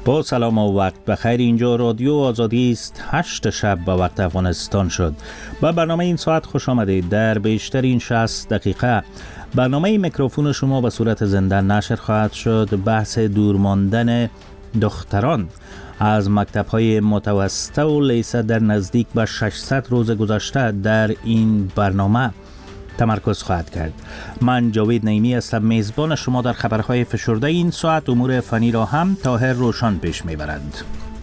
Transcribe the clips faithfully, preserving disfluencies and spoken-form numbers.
با سلام و وقت بخیر. اینجا رادیو آزادی است. هشت شب به وقت افغانستان شد. با برنامه این ساعت خوش آمدید. در بیشترین شصت دقیقه برنامه میکروفون شما به صورت زنده نشر خواهد شد. بحث دور ماندن دختران از مکتب‌های متوسطه و لیسه در نزدیک به ششصد روز گذشته در این برنامه تمرکز خواهد کرد. من جاوید نعیمی هستم، میزبان شما. در خبرهای فشرده این ساعت امور فنی را هم طاهر روشن پیش میبرند.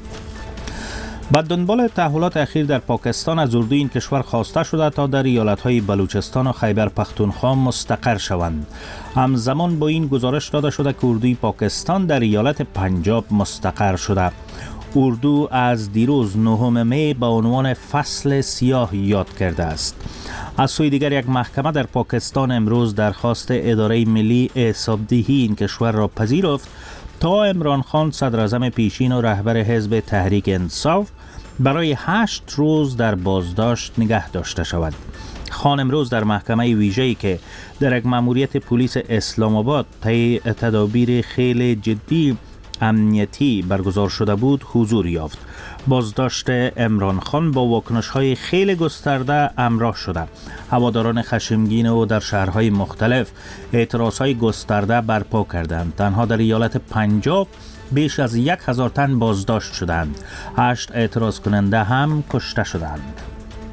بعد دنبال تحولات اخیر در پاکستان از اردوی این کشور خواسته شده تا در ایالت‌های بلوچستان و خیبر پختونخوا مستقر شوند. همزمان با این گزارش داده شده که اردوی پاکستان در ایالت پنجاب مستقر شده. اردو از دیروز نهم می به عنوان فصل سیاه یاد کرده است. از سوی دیگر یک محکمه در پاکستان امروز درخواست اداره ملی حسابدهی این کشور را پذیرفت تا عمران خان صدراعظم پیشین و رهبر حزب تحریک انصاف برای هشت روز در بازداشت نگه داشته شود. خان امروز در محکمه ویژه‌ای که در یک مأموریت پلیس اسلام آباد طی تدابیر خیلی جدی امنیتی برگزار شده بود حضور یافت. بازداشت عمران خان با واکنش‌های خیلی گسترده همراه شده. هواداران خشمگین او در شهرهای مختلف اعتراضهای گسترده برپا کردند. تنها در ایالت پنجاب بیش از یک هزار تن بازداشت شدند. هشت اعتراض کننده هم کشته شدند.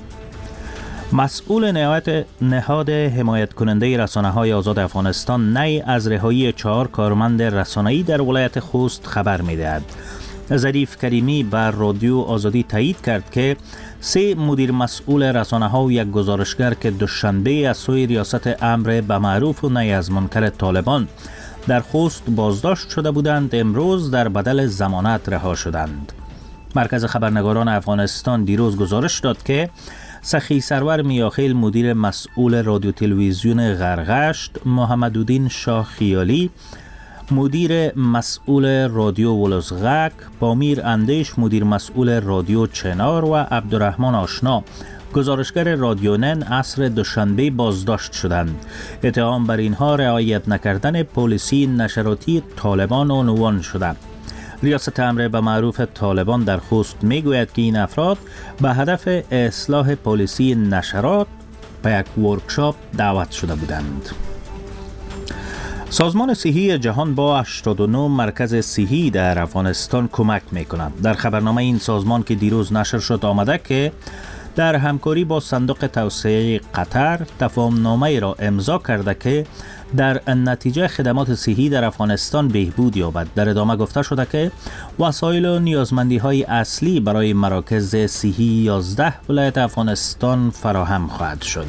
مسئول نهاد نهاد حمایت کننده رسانه‌های آزاد افغانستان نی از رهایی چهار کارمند رسانه‌ای در ولایت خوست خبر می‌دهد. ظریف کریمی بر رادیو آزادی تایید کرد که سه مدیر مسئول رسانه‌ها و یک گزارشگر که دوشنبه از سوی ریاست امر به معروف و نهی از منکر طالبان در خوست بازداشت شده بودند امروز در بدل ضمانت رها شدند. مرکز خبرنگاران افغانستان دیروز گزارش داد که سخی سرور میاخیل مدیر مسئول رادیو تلویزیون غرغشت، محمدالدین شاه خیالی مدیر مسئول رادیو ولزغک، بامیر اندیش مدیر مسئول رادیو چنار و عبدالرحمن آشنا گزارشگر رادیو نن عصر دوشنبه بازداشت شدند. اتهام بر اینها رعایت نکردن پالیسی نشراتی طالبان عنوان شده. ریاست امر به معروف طالبان در خوست میگوید که این افراد به هدف اصلاح پالیسی نشرات به یک ورکشاپ دعوت شده بودند. سازمان صحی جهان با هشتاد و نه مرکز صحی در افغانستان کمک میکند. در خبرنامه این سازمان که دیروز نشر شد آمده که در همکاری با صندوق توسعه قطر تفاهم‌نامه‌ای را امضا کرده که در نتیجه خدمات صحی در افغانستان بهبود یابد. در ادامه گفته شده که وسایل و نیازمندی‌های اصلی برای مراکز صحی یازده ولایت افغانستان فراهم خواهد شد.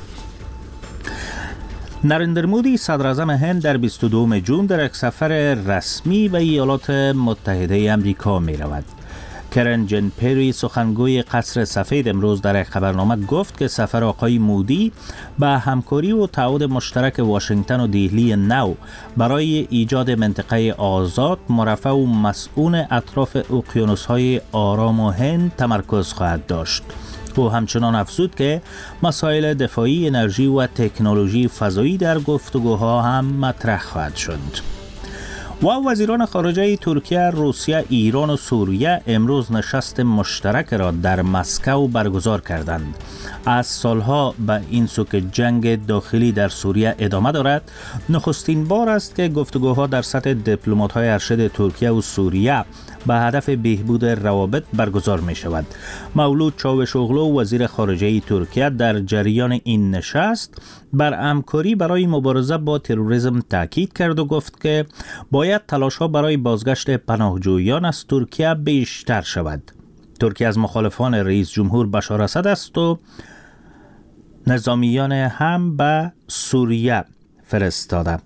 نریندر مودی صدراعظم هند در بیست و دوم ژوئن در یک سفر رسمی به ایالات متحده آمریکا می رود. کرن جن پری سخنگوی قصر سفید امروز در یک خبرنامه گفت که سفر آقای مودی به همکاری و تعهد مشترک واشنگتن و دهلی نو برای ایجاد منطقه آزاد، مرفه و مسئول اطراف اقیانوس‌های آرام و هند تمرکز خواهد داشت. او همچنان افزود که مسائل دفاعی، انرژی و تکنولوژی فضایی در گفتگوها هم مطرح خواهد شد. و وزیران خارجه ترکیه، روسیه، ایران و سوریه امروز نشست مشترک را در مسکو برگزار کردند. از سالها به این سو که جنگ داخلی در سوریه ادامه دارد، نخستین بار است که گفتگوها در سطح دیپلمات‌های ارشد ترکیه و سوریه به هدف بهبود روابط برگزار می شود. مولود چاوشوغلو وزیر خارجه ترکیه در جریان این نشست بر همکاری برای مبارزه با تروریسم تاکید کرد و گفت که باید تلاش‌ها برای بازگشت پناهجویان از ترکیه بیشتر شود. ترکیه از مخالفان رئیس جمهور بشار اسد است و نظامیان هم به سوریه فرستاده.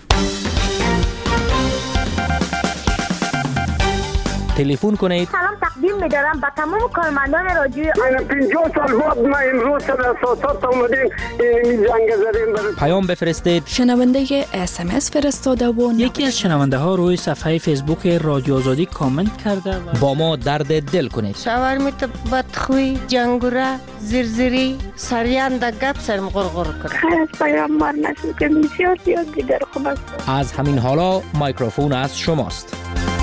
تلفن کنید. سلام تقدیم می‌دارم به تمام کارمندان رادیو. من پنجاه سال بعد ما امروز سر اساسات اومدیم این جنگ زدیم. پیام بفرستید. شنونده اس ام اس فرستاده و یکی از شنونده ها روی صفحه فیسبوک رادیو آزادی کامنت کرده و با ما درد دل کنید. شاورمیت بدخوی، جنگوره، زرزری، سریان دا گپ سرم غرغر کنه. خیلی از پیامبر نشد که بسیار زیاد دیگر خوب است. از همین حالا میکروفون از شماست.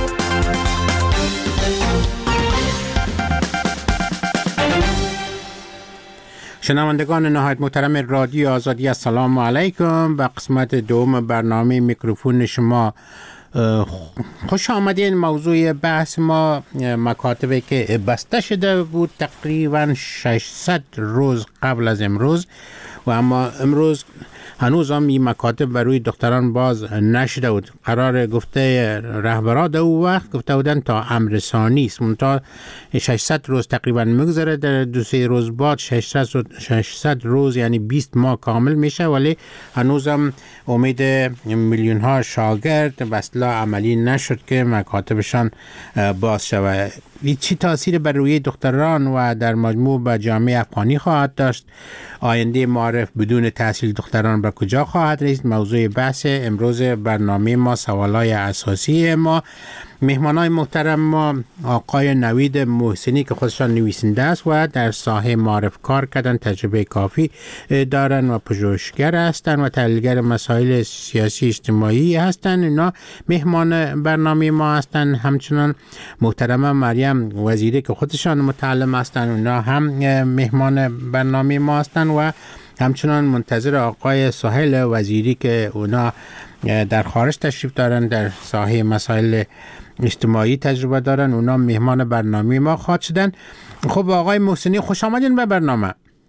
شنوندگان نهایت محترم رادیو آزادی، السلام علیکم. به قسمت دوم برنامه میکروفون شما خوش آمدین. موضوع بحث ما مکاتبی که بسته شده بود تقریبا ششصد روز قبل از امروز و اما امروز هنوز هم این مکاتب بروی دختران باز نشده بود. قرار گفته رهبران او وقت گفته بودن تا امر ثانی است، منتها ششصد روز تقریبا میگذره، در دو سه روز بعد ششصد روز یعنی بیست ماه کامل میشه، ولی هنوز هم امید میلیون ها شاگرد به اصطلاح عملی نشد که مکاتبشان باز شود. این چی تاثیر بر روی دختران و در مجموع به جامعه افغانی خواهد داشت؟ آینده معارف بدون تحصیل دختران به کجا خواهد رسید؟ موضوع بحث امروز برنامه ما، سوالای اساسی ما. مهمانای محترم ما آقای نوید محسنی که خودشان نویسنده است و در ساحه معارف کار کردن، تجربه کافی دارن و پژوهشگر هستن و تحلیلگر مسائل سیاسی اجتماعی هستن. اینا مهمان برنامه ما هستن. همچنان محترم مریم وزیری که خودشان متعلم هستن، اونا هم مهمان برنامه ما هستن و همچنان منتظر آقای سهیل وزیری که اونا در خارج تشریف دارن، در ساحه مسائل اجتماعی تجربه دارن، اونا مهمان برنامه ما خواهد شدن. خب آقای محسنی خوش آمدین به برنامه.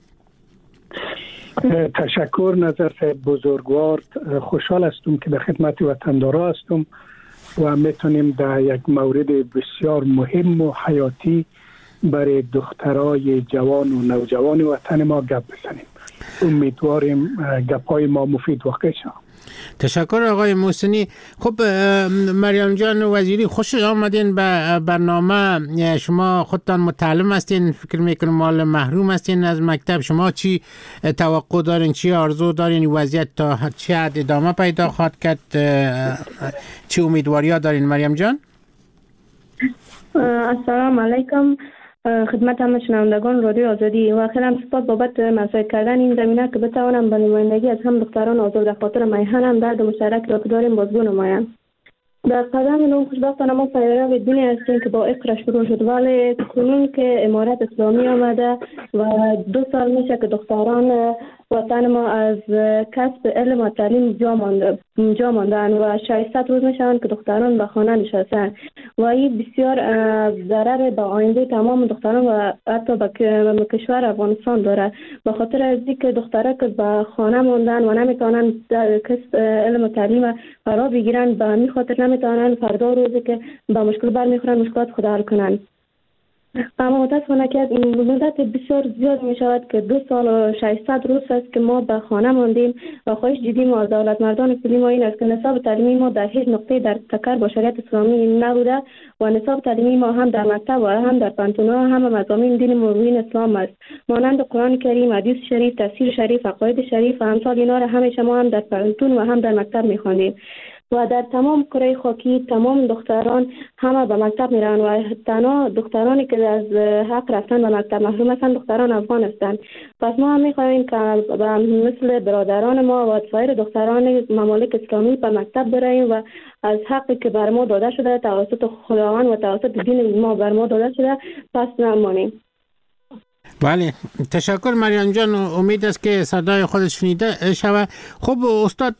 تشکر نظر بزرگوار. خوشحال هستم که در خدمت وطندارا هستم و میتونیم در یک مورد بسیار مهم و حیاتی برای دخترای جوان و نوجوان وطن ما گپ بزنیم. امیدواریم گپای ما مفید واقع شود. تشکر آقای محسنی. خب مریم جان وزیری خوش آمدین به برنامه. شما خودتان متعلم هستین، فکر میکنم مال محروم هستین از مکتب. شما چی توقع دارین، چی آرزو دارین وضعیت تا چه حد ادامه پیدا خواهد کرد؟ چی امیدواری ها دارین مریم جان؟ السلام علیکم خدمت همه شنوندگان رادیو آزادی و خیلی سپاس بابت مطرح کردن این زمینه که بتوانم به نمایندگی از هم دختران آزاد خاطر میهنم درد مشترک را که داریم بازگو نمایم. در قدم نوم خوشبختانه ما پیرو دینی هستیم که با اقرا شروع شد، ولی کنون که امارت اسلامی آمده و دو سال میشه که دختران وطن ما از کسب علم و تعلیم جا ماندن و ششصد روز میشن که دختران به خانه نشستن و این بسیار ضرر به آینده تمام دختران و حتی به کشور افغانستان داره، به خاطر از اینکه دخترها که به خانه ماندن و نمیتونن کسب علم و تعلیم فرا بگیرن، به همین خاطر نمیتونن فردا روزی که به مشکل برمیخورن مشکلات خود حل کنن. اما متاسفانه که مدت بسیار زیاد می شود که دو سال و ششصد روز است که ما به خانه ماندیم و خواهش دیدیم از دولت مردان کلی ما این است که نصاب تعلیمی ما در هیچ نقطه در تکر با شریعت اسلامی نبوده و نصاب تعلیمی ما هم در مکتب و هم در پانتونا هم مضامین دین مبین اسلام است، مانند قرآن کریم، حدیث شریف، تفسیر شریف، عقاید شریف و امثال اینا را همیشه ما هم در پانتون و هم در مکتب می خواندیم و در تمام کره خاکی تمام دختران همه به مکتب میرن و تنها دخترانی که از حق رفتن به مکتب محروم هستند دختران افغان هستند. پس ما هم میخواهیم که مثل برادران ما و سایر دختران ممالک اسلامی به مکتب براییم و از حقی که بر ما داده شده توسط خداوند و توسط دین ما بر ما داده شده پس نمانیم. بله تشکر مریم جان. امید است که صدای خود شنیده شود. خب استاد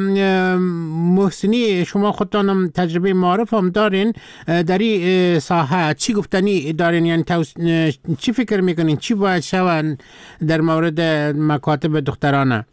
محسنی، شما خودتانم تجربه معارف هم دارین در این ساحه، چی گفتنی دارین؟ یعنی چی فکر میکنین چی باید شود در مورد مکاتب دخترانه؟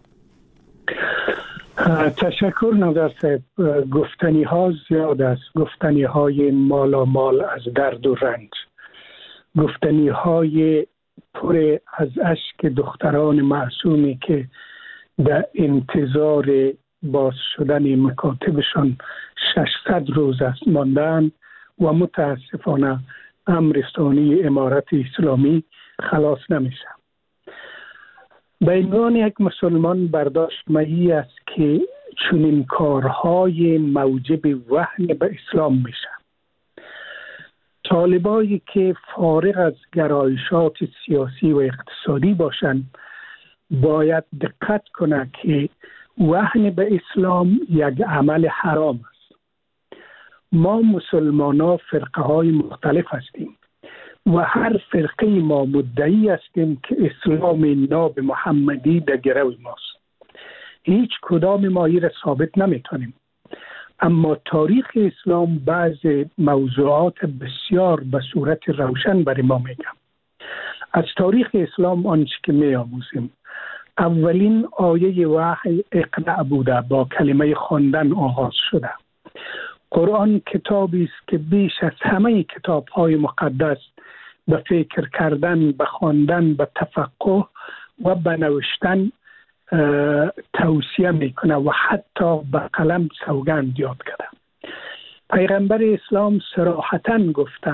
تشکر نظر صاحب. گفتنی ها زیاد است، گفتنی های مالا مال از درد و رنج، گفتنی های پر از اشک دختران معصومی که در انتظار باز شدن مکاتبشان ششصد روز است ماندن و متاسفانه امرستانی امارت اسلامی خلاص نمیشه. به عنوان یک مسلمان برداشت مایی است که چنین کارهای موجب وهن به اسلام میشه. طالبایی که فارغ از گرایشات سیاسی و اقتصادی باشند باید دقت کنند که وهن به اسلام یک عمل حرام است. ما مسلمان ها فرقه های مختلف هستیم و هر فرقه ما مدعی هستیم که اسلام ناب محمدی در گرو ماست. هیچ کدام ما این را ثابت نمیتونیم، اما تاریخ اسلام بعض موضوعات بسیار به صورت روشن برای ما میگم. از تاریخ اسلام آنچه که می آموزیم، اولین آیه وحی اقرأ بوده، با کلمه خواندن آغاز شده. قرآن کتابی است که بیش از همه کتاب‌های مقدس به فکر کردن، به خواندن، به تفقه و به نوشتن توصیه میکنه و حتی به قلم سوگند یاد کرده. پیغمبر اسلام صراحتاً گفته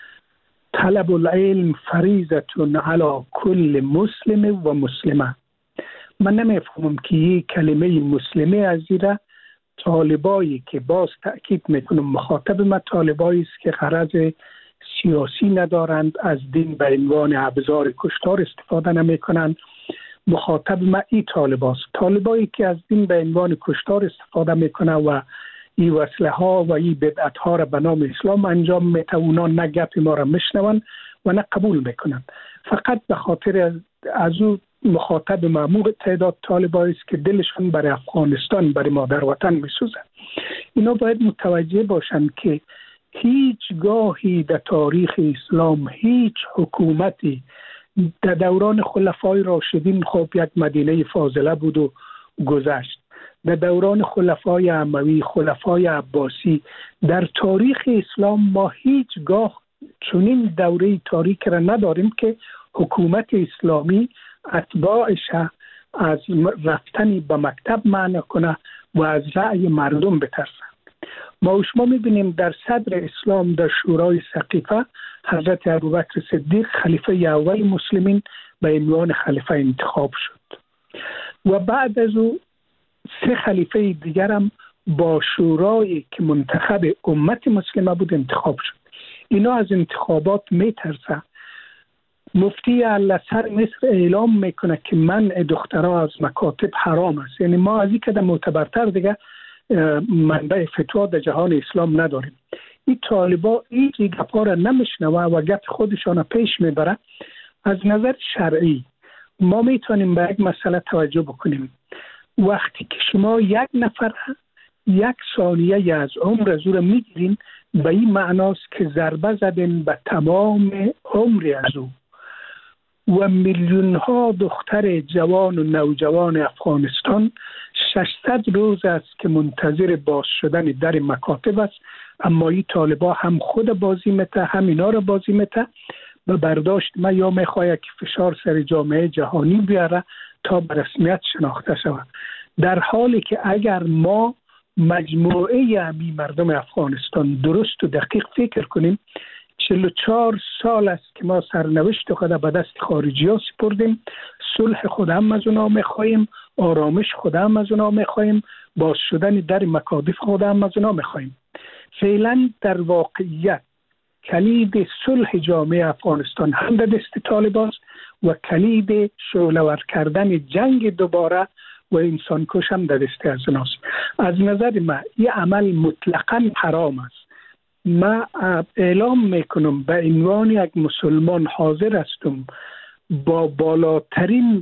طلب العلم فریضة علی کل مسلم و مسلمه. من نمیفهمم که یک کلمه مسلمه از زیره طالبایی که باز تأکید میکنم مخاطب ما طالبایی است که غرض سیاسی ندارند، از دین به عنوان ابزار کشتار استفاده نمیکنند. مخاطب ما ای طالباست، طالبایی که از دین به عنوان کشتار استفاده میکنه و این وسله ها و این بدعت ها را به نام اسلام انجام میده. اونا نه گپ ما را میشنون و نه قبول میکنن. فقط به خاطر از, از او مخاطب معمول تعداد طالبایی است که دلشون برای افغانستان، برای مادر وطن میسوزه. اینا باید متوجه باشند که هیچ گاهی در تاریخ اسلام هیچ حکومتی در دوران خلفای راشدین، خب یک مدینه فاضله بود و گذشت، در دوران خلفای اموی، خلفای عباسی، در تاریخ اسلام ما هیچگاه چنین دوره تاریک را نداریم که حکومت اسلامی اتباعش از رفتن به مکتب منع کنه و از رأی مردم بترسن. ما شما میبینیم در صدر اسلام در شورای سقیفه حضرت ابوبکر صدیق خلیفه اول مسلمین به عنوان خلیفه انتخاب شد و بعد از او سه خلیفه دیگر هم با شورایی که منتخب امت مسلمه بود انتخاب شد. اینا از انتخابات میترسه. مفتی الازهر مصر اعلام میکنه که منع دخترها از مکاتب حرام است. یعنی ما از این کده معتبرتر دیگه منبع فتوا در جهان اسلام نداریم. این طالبا این گپا را نمیشنوه و گپ خودشان پیش میبره. از نظر شرعی ما میتونیم به یک مسئله توجه بکنیم. وقتی که شما یک نفر یک ثانیه از عمر از او را میگیرین، به این معناست که ضربه زدن به تمام عمر از او. و میلیون ها دختر جوان و نوجوان افغانستان ششصد روز است که منتظر باز شدن در مکاتب است، اما این طالبا هم خود بازی میته هم اینا را بازی میته. به برداشت ما یا میخواه که فشار سر جامعه جهانی بیاره تا به رسمیت شناخته شود، در حالی که اگر ما مجموعه امی مردم افغانستان درست و دقیق فکر کنیم، چهل و چهار سال است که ما سرنوشت خود به دست خارجی ها سپردیم. صلح خود هم از اونا میخواییم، آرامش خود هم از اونا میخواییم، باز شدن در مکاتب خود هم از اونا میخواییم. فعلا در واقعیت کلید صلح جامعه افغانستان هم در دست طالبان است و کلید شعله‌ور کردن جنگ دوباره و انسان کش هم در دست از اوناست. از نظر من این عمل مطلقاً حرام است. ما اعلام میکنم به عنوان یک مسلمان حاضر هستم با بالاترین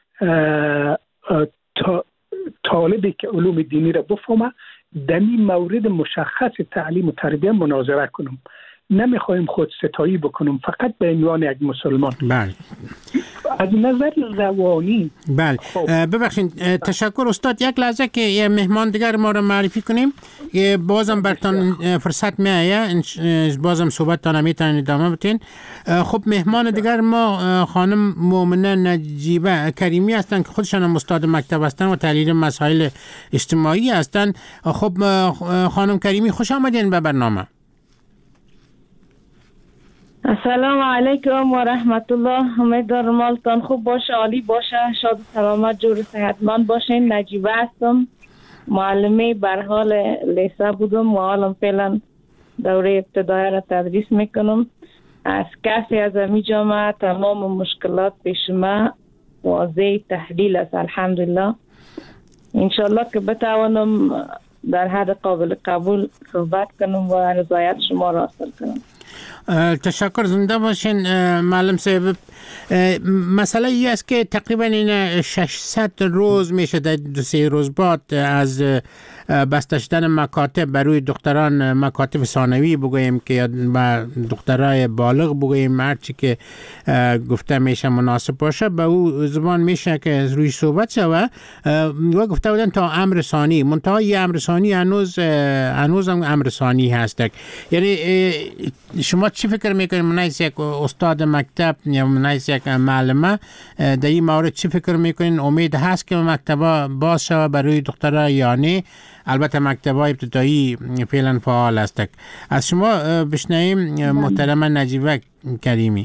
طالبی که علوم دینی را بفهمه در این مورد مشخص تعلیم و تربیت مناظره کنم. نمیخوایم خود ستایی بکنم، فقط به عنوان یک مسلمان. بله. از نظر روانی بله. ببخشید تشکر استاد. یک لحظه که یه مهمان دیگر ما رو معرفی کنیم، بازم برتان فرصت میایه، بازم صحبتتان میتونین ادامه بدین. خب مهمان دیگر ما خانم مؤمنه نجیبه کریمی هستن که خودشان هم استاد مکتب هستن و تحلیل مسائل اجتماعی هستن. خب خانم کریمی خوش آمدین به برنامه. السلام علیکم و رحمت الله. امیدوارم حالتان خوب باشه، عالی باشه، شاد و سلامت، جور و صحتمند باشین. نجیبه هستم، معلمه بر حال لیسه بودم و حالا فعلا دوره ابتدایی را تدریس میکنم. از کسی از امی جامعه تمام مشکلات پیش ما واضح تحلیل است، الحمدلله. انشالله که بتوانم در حد قابل قبول صحبت کنم و رضایت شما را حاصل کنم. تشکر، زنده باشین معلم صاحب. مسئله ای است که تقریبا این ششصد روز میشه در دو سه روز بعد از بسته شدن مکاتب برای دختران، مکاتب ثانوی بگوییم که یا دخترای بالغ بگوییم، هرچی که گفته میشه مناسب باشه به او زبان میشه که روی صحبت شوه. و گفته بودن تا امر ثانی، منتهای امر ثانی هنوز هنوز هم امر ثانی هست. یعنی شما چی فکر میکنید منایس یک استاد مکتب یا منایس یک معلمه در این مورد چی فکر میکنید؟ امید هست که مکتبا باز شوه برای دخترها یا نه؟ البته مکتبای ابتدایی فعلا فعال است. از شما بشنویم محترمه نجیبه کریمی.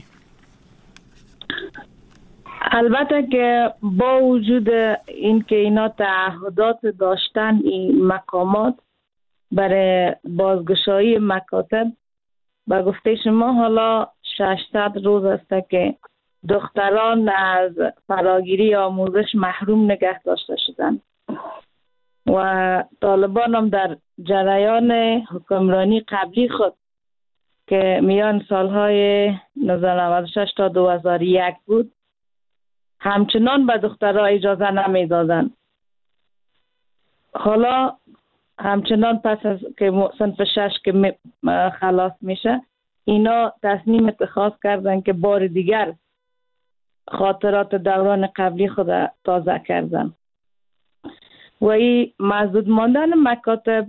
البته که با وجود اینکه اینا تعهدات داشتن این مقامات برای بازگشایی مکاتب، با گفته شما حالا ششصد روز است که دختران از فراگیری آموزش محروم نگه داشته شدند و طالبان هم در جریان حکمرانی قبلی خود که میان سالهای نوزده نود و شش تا دو هزار و یک بود همچنان به دخترها اجازه نمیدادند. حالا همچنان پس از که صنف شش که خلاص میشه اینا تصمیم اتخاذ کردن که بار دیگر خاطرات دوران قبلی خود تازه کردن و این مسدود ماندن مکاتب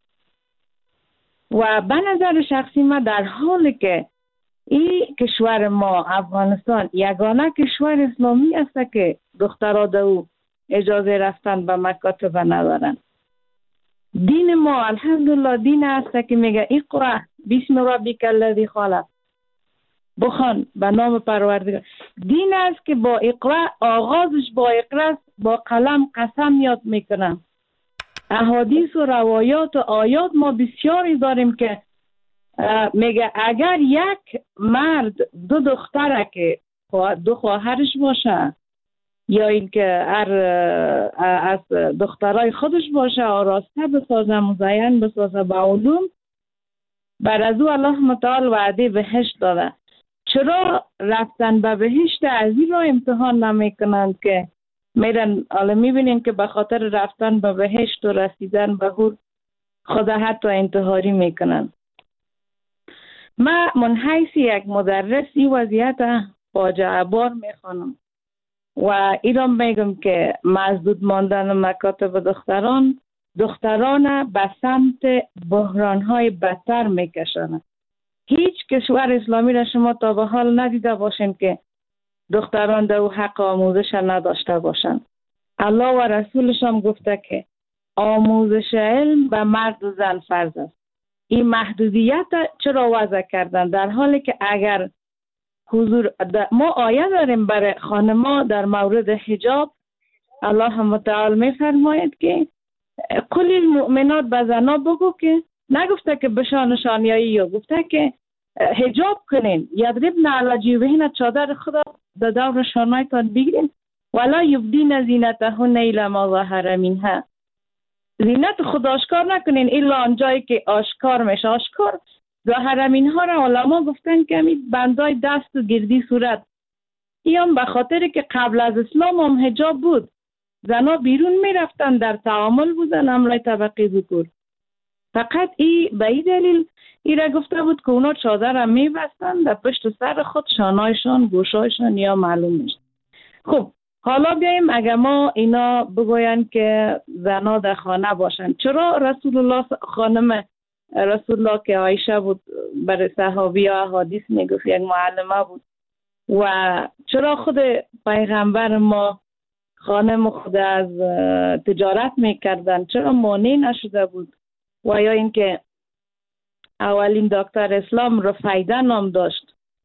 و به نظر شخصی ما در حالی که این کشور ما افغانستان یگانه کشور اسلامی است که دخترها دو اجازه رفتن به مکاتب ندارن. دین ما الحمدلله دین است که میگه اقرأ بسم ربک الذی خلق، بخوان به نام پروردگار. دین است که با اقرأ آغازش با اقرأ با قلم قسم یاد میکنم. احادیث و روایات و آیات ما بسیاری داریم که میگه اگر یک مرد دو دختره که دو خواهرش باشه یا اینکه هر از دخترای خودش باشه آراسته بسازه، مزین بسازه به علوم، بر از او الله متعال وعده بهشت داده. چرا رفتن به بهشت از این را امتحان نمی کنند که میرن؟ حالا میبینیم که به خاطر رفتن به بهشت و رسیدن به هور خود حتی انتحاری میکنن. من من حیث یک مدرس این وضعیت فاجعه بار میخوانم و ایران میگم که مسدود ماندن مکاتب دختران دختران به سمت بحرانهای بدتر میکشند. هیچ کشور اسلامی را شما تا به حال ندیده باشین که دختران در حق آموزش نداشته باشند. الله و رسولش هم گفته که آموزش علم به مرد و زن فرض است. این محدودیت چرا وضع کردن در حالی که اگر حضور ما آیه داریم برای خانما در مورد حجاب، الله متعال میفرماید که قل المؤمنات به زنا بگو که نگفته که بشانشان یا یا گفته که حجاب کنین، یضربن علی جیوبهن، چادر خدا در دور شانایتان بگیرین، ولا یبدین زینتهن الا ما ظهر منها، زینت خود آشکار نکنین الا آنجایی که آشکار میشه. آشکار ظاهر منها را علما گفتن که همین بندای دست و گردی صورت، این هم به خاطر که قبل از اسلام هم حجاب بود، زنا بیرون میرفتن در تعامل بودن امرای طبقه ذکور. فقط ای به این دلیل ای را گفته بود که اونا چادر هم میبستن در پشت سر خود، شانایشان گوشایشان یا معلوم میشد. خب حالا بیاییم اگر ما اینا بگوین که زنا در خانه باشن، چرا رسول الله خانم رسول الله که عایشه بود برای صحابی ها حدیث میگفت یک معلمه بود و چرا خود پیغمبر ما خانم خود از تجارت میکردن چرا مانع نشده بود؟ و یا اینکه اولین دکتر اسلام رفیده نام داشت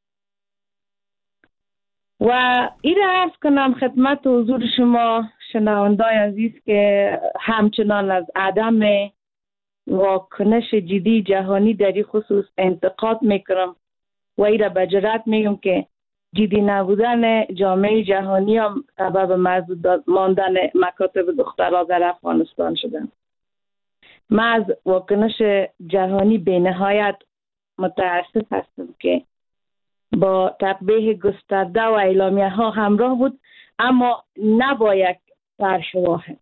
و این را عرض کنم خدمت حضور شما شنوندای عزیز که همچنان از عدم واکنش جدی جهانی در این خصوص انتقاد میکنم و این را به جرات میگم که جدی نبودن جامعه جهانی هم سبب محدود ماندن مکاتب دخترها در افغانستان شدن. من از واکنش جهانی به نهایت متاسف هستم که با تقبیح گسترده و اعلامیه ها همراه بود، اما نباید طرح واحد.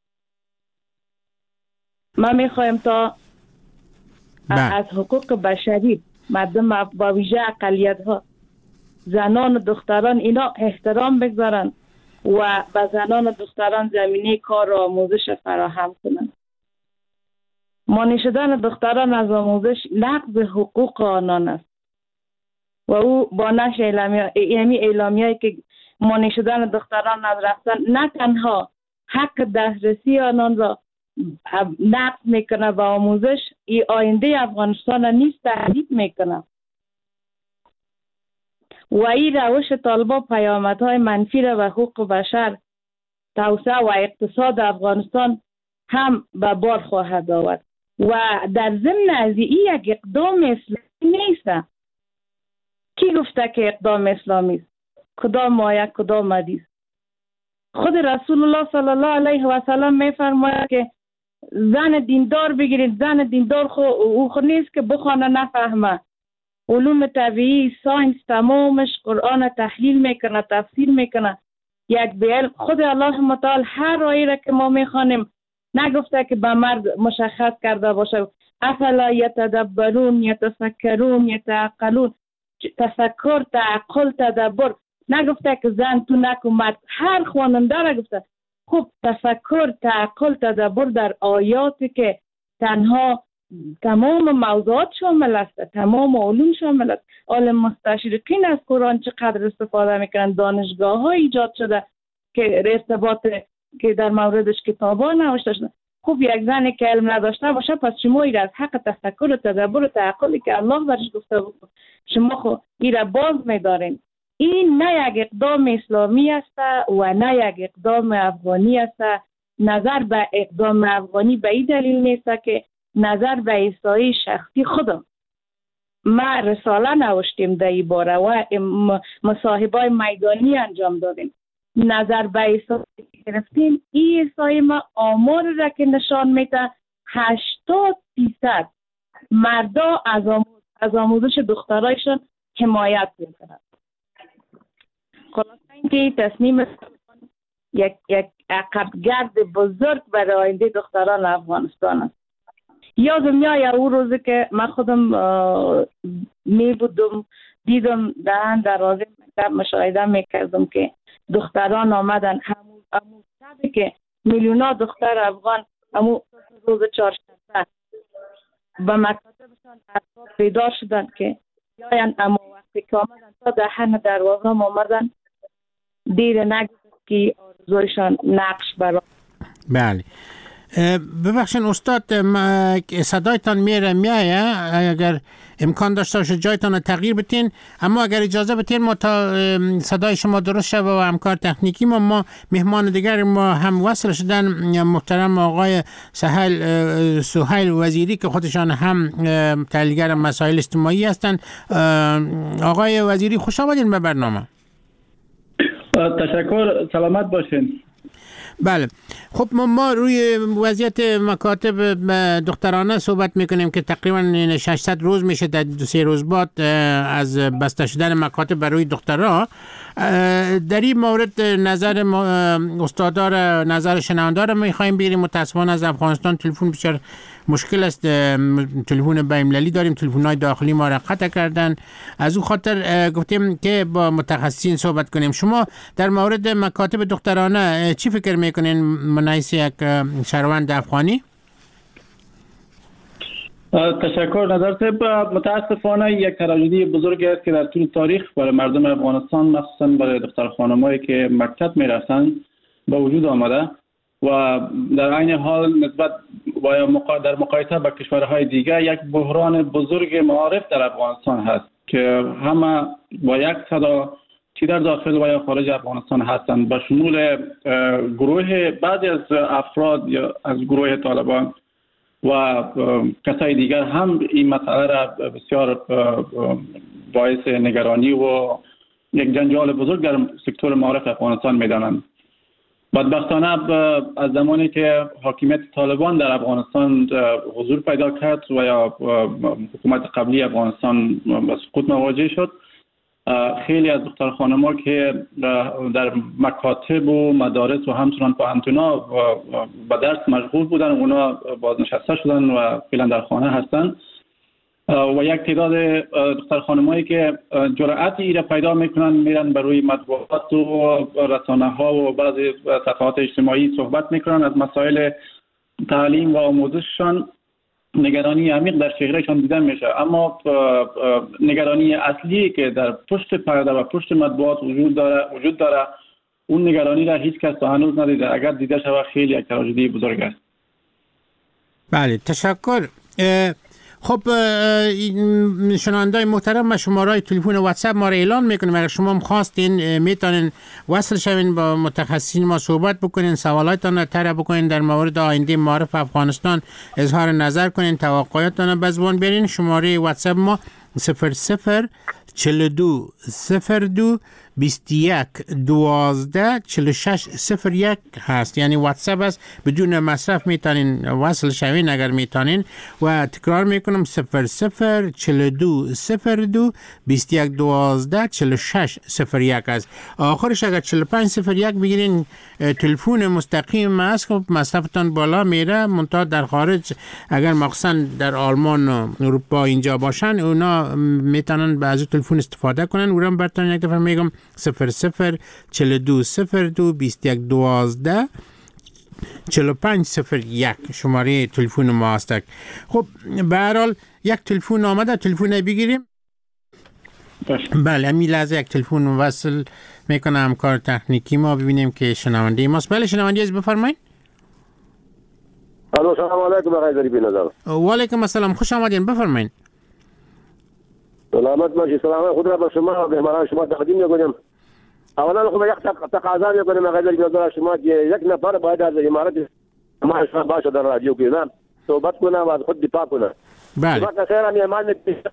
من میخوایم تا از حقوق بشری مردم با ویژه اقلیت ها، زنان و دختران اینا احترام بگذارن و به زنان و دختران زمینه کار و آموزش فراهم کنن. مانع شدن دختران از آموزش نقض حقوق آنان است و او با نشر اعلامیه یعنی اعلامیه‌ای که مانع شدن دختران از رفتن نه تنها حق دسترسی آنان را نقض میکنه و آموزش ای آینده افغانستان را نیز تهدید میکنه و این روش طالبان پیامدهای منفی را و حقوق بشر، توسعه و اقتصاد افغانستان هم به بار خواهد آورد و در ضمن از این یک اقدام اسلامی نیست. کی گفته که اقدام اسلامی است؟ کدام آیه کدام حدیث؟ خود رسول الله صلی الله علیه و سلم میفرماید که زن دیندار بگیرید. زن دیندار خو او خو نیست که بخونه نفهمه. علوم طبیعی، ساینس تمامش قرآن تحلیل میکنه، تفسیر میکنه. یک بیل خود الله متعال هر آیه را که ما میخوانیم نگفته که به مرد مشخص کرده باشه. افلا یتدبرون یتفکرون یتعقلون، تفکر، تعقل، تدبر. نگفته که زن تو نکن مرد، هر خواننده را گفته. خب تفکر، تعقل، تدبر در آیاتی که تنها تمام موضوعات شامل است، تمام علوم شامل است. عالم مستشرقین از قرآن چقدر استفاده میکنن، دانشگاه ها ایجاد شده که ارتباط که در موردش کتاب ها نوشته شده. خب یک زنی که علم نداشته باشه پس شما این از حق تفکر و تدبر و تعقلی که الله برش گفته بود شما خب این را باز میدارین. این نه یک اقدام اسلامی است و نه یک اقدام افغانی است. نظر به اقدام افغانی به این دلیل نیست که نظر به ایستایی شخصی خودم. ما رساله نوشتیم در این باره و مصاحبه‌های میدانی انجام دادیم. نظر به ایستایی گرفتیم. این ایستایی ما آمار را که نشان میده هشتاد درصد مردا از آموز از آموزش دخترایشان حمایت میکنند. خلاصه اینکه تصمیم یک یک عقبگرد بزرگ برای آینده دختران افغانستان است. یادم میاد اون روزی که من خودم می بودم دیدم دهن دروازه مکتب مشاهده میکردم که دختران آمدن همون همون شبی که میلیونا دختر افغان همون روز چهارشنبه به مکاتبشان اصحاب پیدا شدن که بیاین، اما وقتی که آمدن تا دهن دروازه هم آمدن دیر نگذاشت که آرزویشان نقش برآورد. بله ببخشید استاد، صدایتان میره میایه، اگر امکان داشته باشه جایتان رو تغییر بتین، اما اگر اجازه بتین ما تا صدای شما درست شد و امکان تکنیکی ما ما مهمان دیگر ما هم وصل شدن، محترم آقای سهیل سهیل وزیری که خودشان هم تحلیلگر مسائل اجتماعی هستند. آقای وزیری خوش آمدین به برنامه. تشکر، سلامت باشین. بله خب ما, ما روی وضعیت مکاتب دخترانه صحبت میکنیم که تقریبا ششصد روز میشه، در دو سه روز بعد از بسته شدن مکاتب برای دخترها. در این مورد نظر استادار، نظر شنوندار میخوایم بگیریم. متاسفانه از افغانستان تلفن بسیار مشکل است، تلفن بین‌المللی داریم، تلفن‌های داخلی ما را قطع کردن. از اون خاطر گفتیم که با متخصصین صحبت کنیم. شما در مورد مکاتب دخترانه چی فکر میکنین من حیث یک شهروند افغانی؟ تشکر نظر صاحب. متاسفانه یک تراژدی بزرگی است که در طول تاریخ برای مردم افغانستان مخصوصا برای دختر خانمایی که مکتب میرسن به وجود آمده و در عین حال نسبت با در مقایسه با کشورهای دیگر یک بحران بزرگ معارف در افغانستان هست که همه با یک صدا چی در داخل و یا خارج افغانستان هستند، به شمول گروه بعضی از افراد یا از گروه طالبان و کسای دیگر هم این مسئله را بسیار باعث نگرانی و یک جنجال بزرگ در سکتور معارف افغانستان می‌دانند. بدبختانه از زمانی که حاکمیت طالبان در افغانستان حضور پیدا کرد و یا حکومت قبلی افغانستان با سقوط مواجه شد، خیلی از دختر خانم‌ها که در مکاتب و مدارس و همچنان پوهنتون‌ها به درس مشغول بودن، اونا بازنشسته شدن و فعلا در خانه هستند و یک تعداد دختر خانم‌هایی که جرأت ایره پیدا میکنن میرن بر روی مطبوعات و رسانه‌ها و بعضی صفحات اجتماعی صحبت میکنن از مسائل تعلیم و آموزششان. نگرانی عمیق در چهرهشان دیده میشه، اما نگرانی اصلی که در پشت پرده و پشت مطبوعات وجود داره وجود داره اون نگرانی را هیچ کس تا هنوز ندیده. اگر دیده شود خیلی یک تراژدی بزرگ است. بله، تشکر. خب شنوندای محترم، ما شماره‌های تلفن و واتساپ ما را اعلان میکنیم. اگر شما هم خواستین میتونین وصل شوین با متخصصین ما صحبت بکنین، سوالاتتان را طرح بکنین، در مورد آینده معارف افغانستان اظهار نظر کنین، توقعاتتان را به زبان بیارین. شماره واتساپ ما صفر صفر چهل و دو صفر دو بیست و یک دوازده چهل و شش صفر یک هست، یعنی واتساپ است، بدون مصرف میتونین وصل شوین اگر میتونین. و تکرار میکنم صفر صفر چهل و دو صفر دو بیست و یک دوازده چهل و شش صفر یک است. آخرش اگر چهل و پنج صفر یک بگیرین تلفن مستقیم است، خب مصرفتان بالا میره. منتها در خارج اگر مخصوصا در آلمان و اروپا اینجا باشن، اونا میتونن به از تلفن استفاده کنن. اونم براتون یک دفعه میگم صفر صفر چهل و دو صفر دو بیست و یک دوازده چهل و پنج صفر یک شماره تلفن ما است. خب به هر حال یک تلفن آمده، تلفن بگیریم. بله، همین لحظه یک تلفن وصل میکنه همکار تکنیکی ما، ببینیم که شنونده ماست. بله شنونده از بفرمایید. الو، سلام علیکم آقای ظریفی نظر. و علیکم السلام، خوش آمدین، بفرمایید. سلامت باشید. سلام خود را به شما و مهمانان شما تقدیم میکنم. اولا خب یک تقاضا میکنم آقای ظریفی نظر شما که یک نفر باید از امارات ما شما باشه در رادیو که نه صحبت کنه و از خود دفاع کنه. بله. شما که خیر میهمان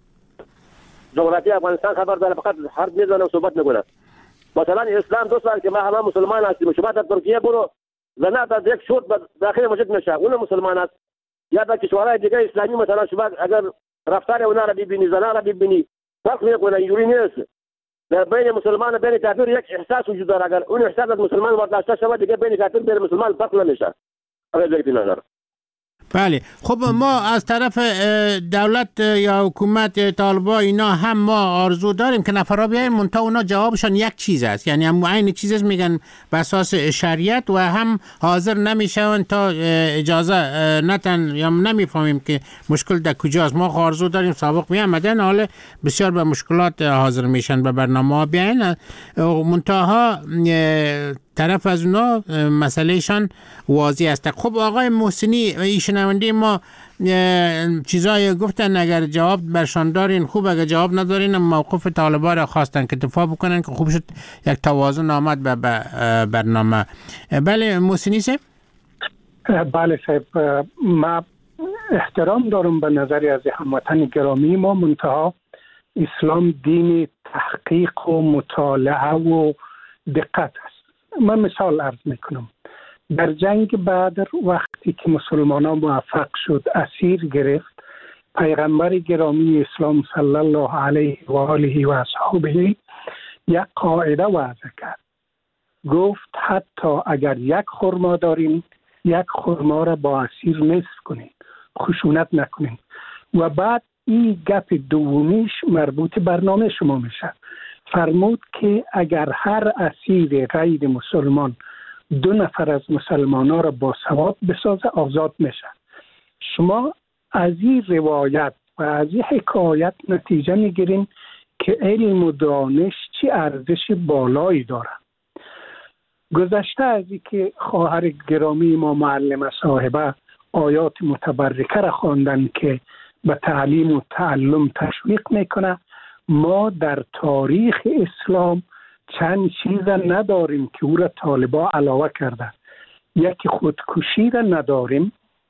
جغرافی افغانستان خبر داره، فقط حرف میزنه و صحبت میکنه. مثلا اسلام دو سال که ما همه مسلمان هستیم، شما در ترکیه برو زنات از یک شوت داخل مسجد نشه، اون مسلمان است. یا در کشورهای دیگه اسلامی مثلا شما اگر رفتار اونا را ببینی، زنا را ببینی، فرق میکنه، اینجوری نیست. در بین مسلمان و بین کافر یک احساس وجود داره. اگر اون احساس از مسلمان برداشته شود، دیگه بین کافر و بین مسلمان فرق نمیشه. آقای ظریفی نظر. بله، خب ما از طرف دولت یا حکومت طالبان اینا هم ما آرزو داریم که نفرها بیاین، منتها اونا جوابشان یک چیز است، یعنی هم عین چیز است، میگن به اساس شریعت، و هم حاضر نمیشون تا اجازه نتن، یا نمیفهمیم که مشکل در کجاست. ما آرزو داریم سابق می آمدن، حالا بسیار به مشکلات حاضر میشن به برنامه بیاین، منتها طرف از اونا مسئلهشان واضح است. خب آقای محسنی، شنونده ما چیزایی گفتن، اگر جواب برشان دارین خوب، اگر جواب ندارین موقف طالبان را خواستن که دفاع بکنن، که خوب شد یک توازن آمد به برنامه. بله محسنی صاحب. بله صاحب، ما احترام دارم به نظر از هموطن گرامی ما، منتها اسلام دین تحقیق و مطالعه و دقت است. من مثال عرض میکنم. در جنگ بدر وقتی که مسلمانان موفق شد اسیر گرفت، پیغمبر گرامی اسلام صلی الله علیه و آله و اصحابه یک قاعده وضع کرد. گفت حتی اگر یک خرما دارین، یک خرما را با اسیر نصف کنین، خشونت نکنین. و بعد این گپ دومیش مربوط برنامه شما میشه. فرمود که اگر هر اسیر غیر مسلمان دو نفر از مسلمانان را با ثواب بسازه، آزاد میشه. شما از این روایت و از این حکایت نتیجه میگیرین که علم و دانش چی ارزش بالایی داره. گذشته از این که خواهر گرامی ما معلم صاحبه آیات متبرکه را خواندن که به تعلیم و تعلم تشویق میکنه، ما در تاریخ اسلام چند چیز نداریم که او را طالبا علاوه کرده. یکی خودکشی را نداریم،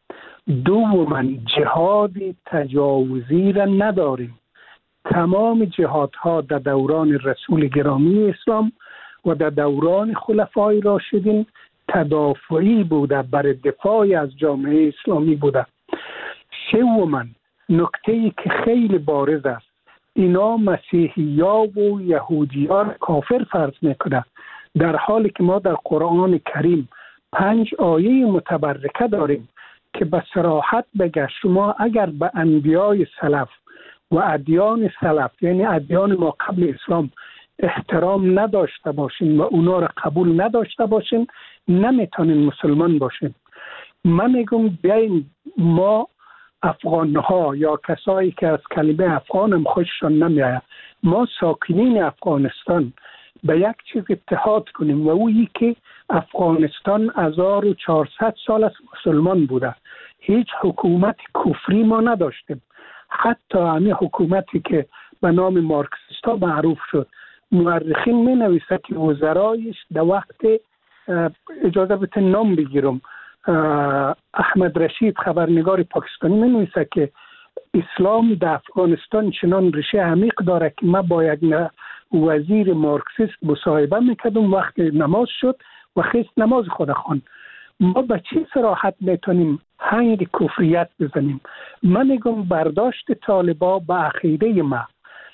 دوما جهاد تجاوزی را نداریم. تمام جهادها در دوران رسول گرامی اسلام و در دوران خلفای راشدین تدافعی بوده، برای دفاع از جامعه اسلامی بوده. سوما نکته‌ای که خیلی بارز است، اینا مسیحی‌ها و یهودی‌ها کافر فرض میکنه، در حالی که ما در قرآن کریم پنج آیه متبرکه داریم که به صراحت بگه شما اگر به انبیای سلف و ادیان سلف، یعنی ادیان ما قبل اسلام، احترام نداشته باشین و اونا را قبول نداشته باشین، نمیتونین مسلمان باشین. من میگم بیاین ما افغانها یا کسایی که از کلمه افغان هم خوششان نمیآید، ما ساکنین افغانستان به یک چیز اتحاد کنیم و اویی که افغانستان هزار و چهارصد سال است مسلمان بوده، هیچ حکومت کفری ما نداشتیم. حتی همین حکومتی که به نام مارکسیستا معروف شد، مورخین می نویسه که وزرایش در وقت، اجازه بده نام بگیرم، احمد رشید خبرنگار پاکستانی می نویسه که اسلام در افغانستان چنان ریشه عمیق داره که من با یک وزیر مارکسیست مصاحبه میکردم، وقت نماز شد و خیست نماز خود خوان. ما به چه صراحت میتونیم هنگ کفریت بزنیم؟ من میگم برداشت طالبا به عقیده ما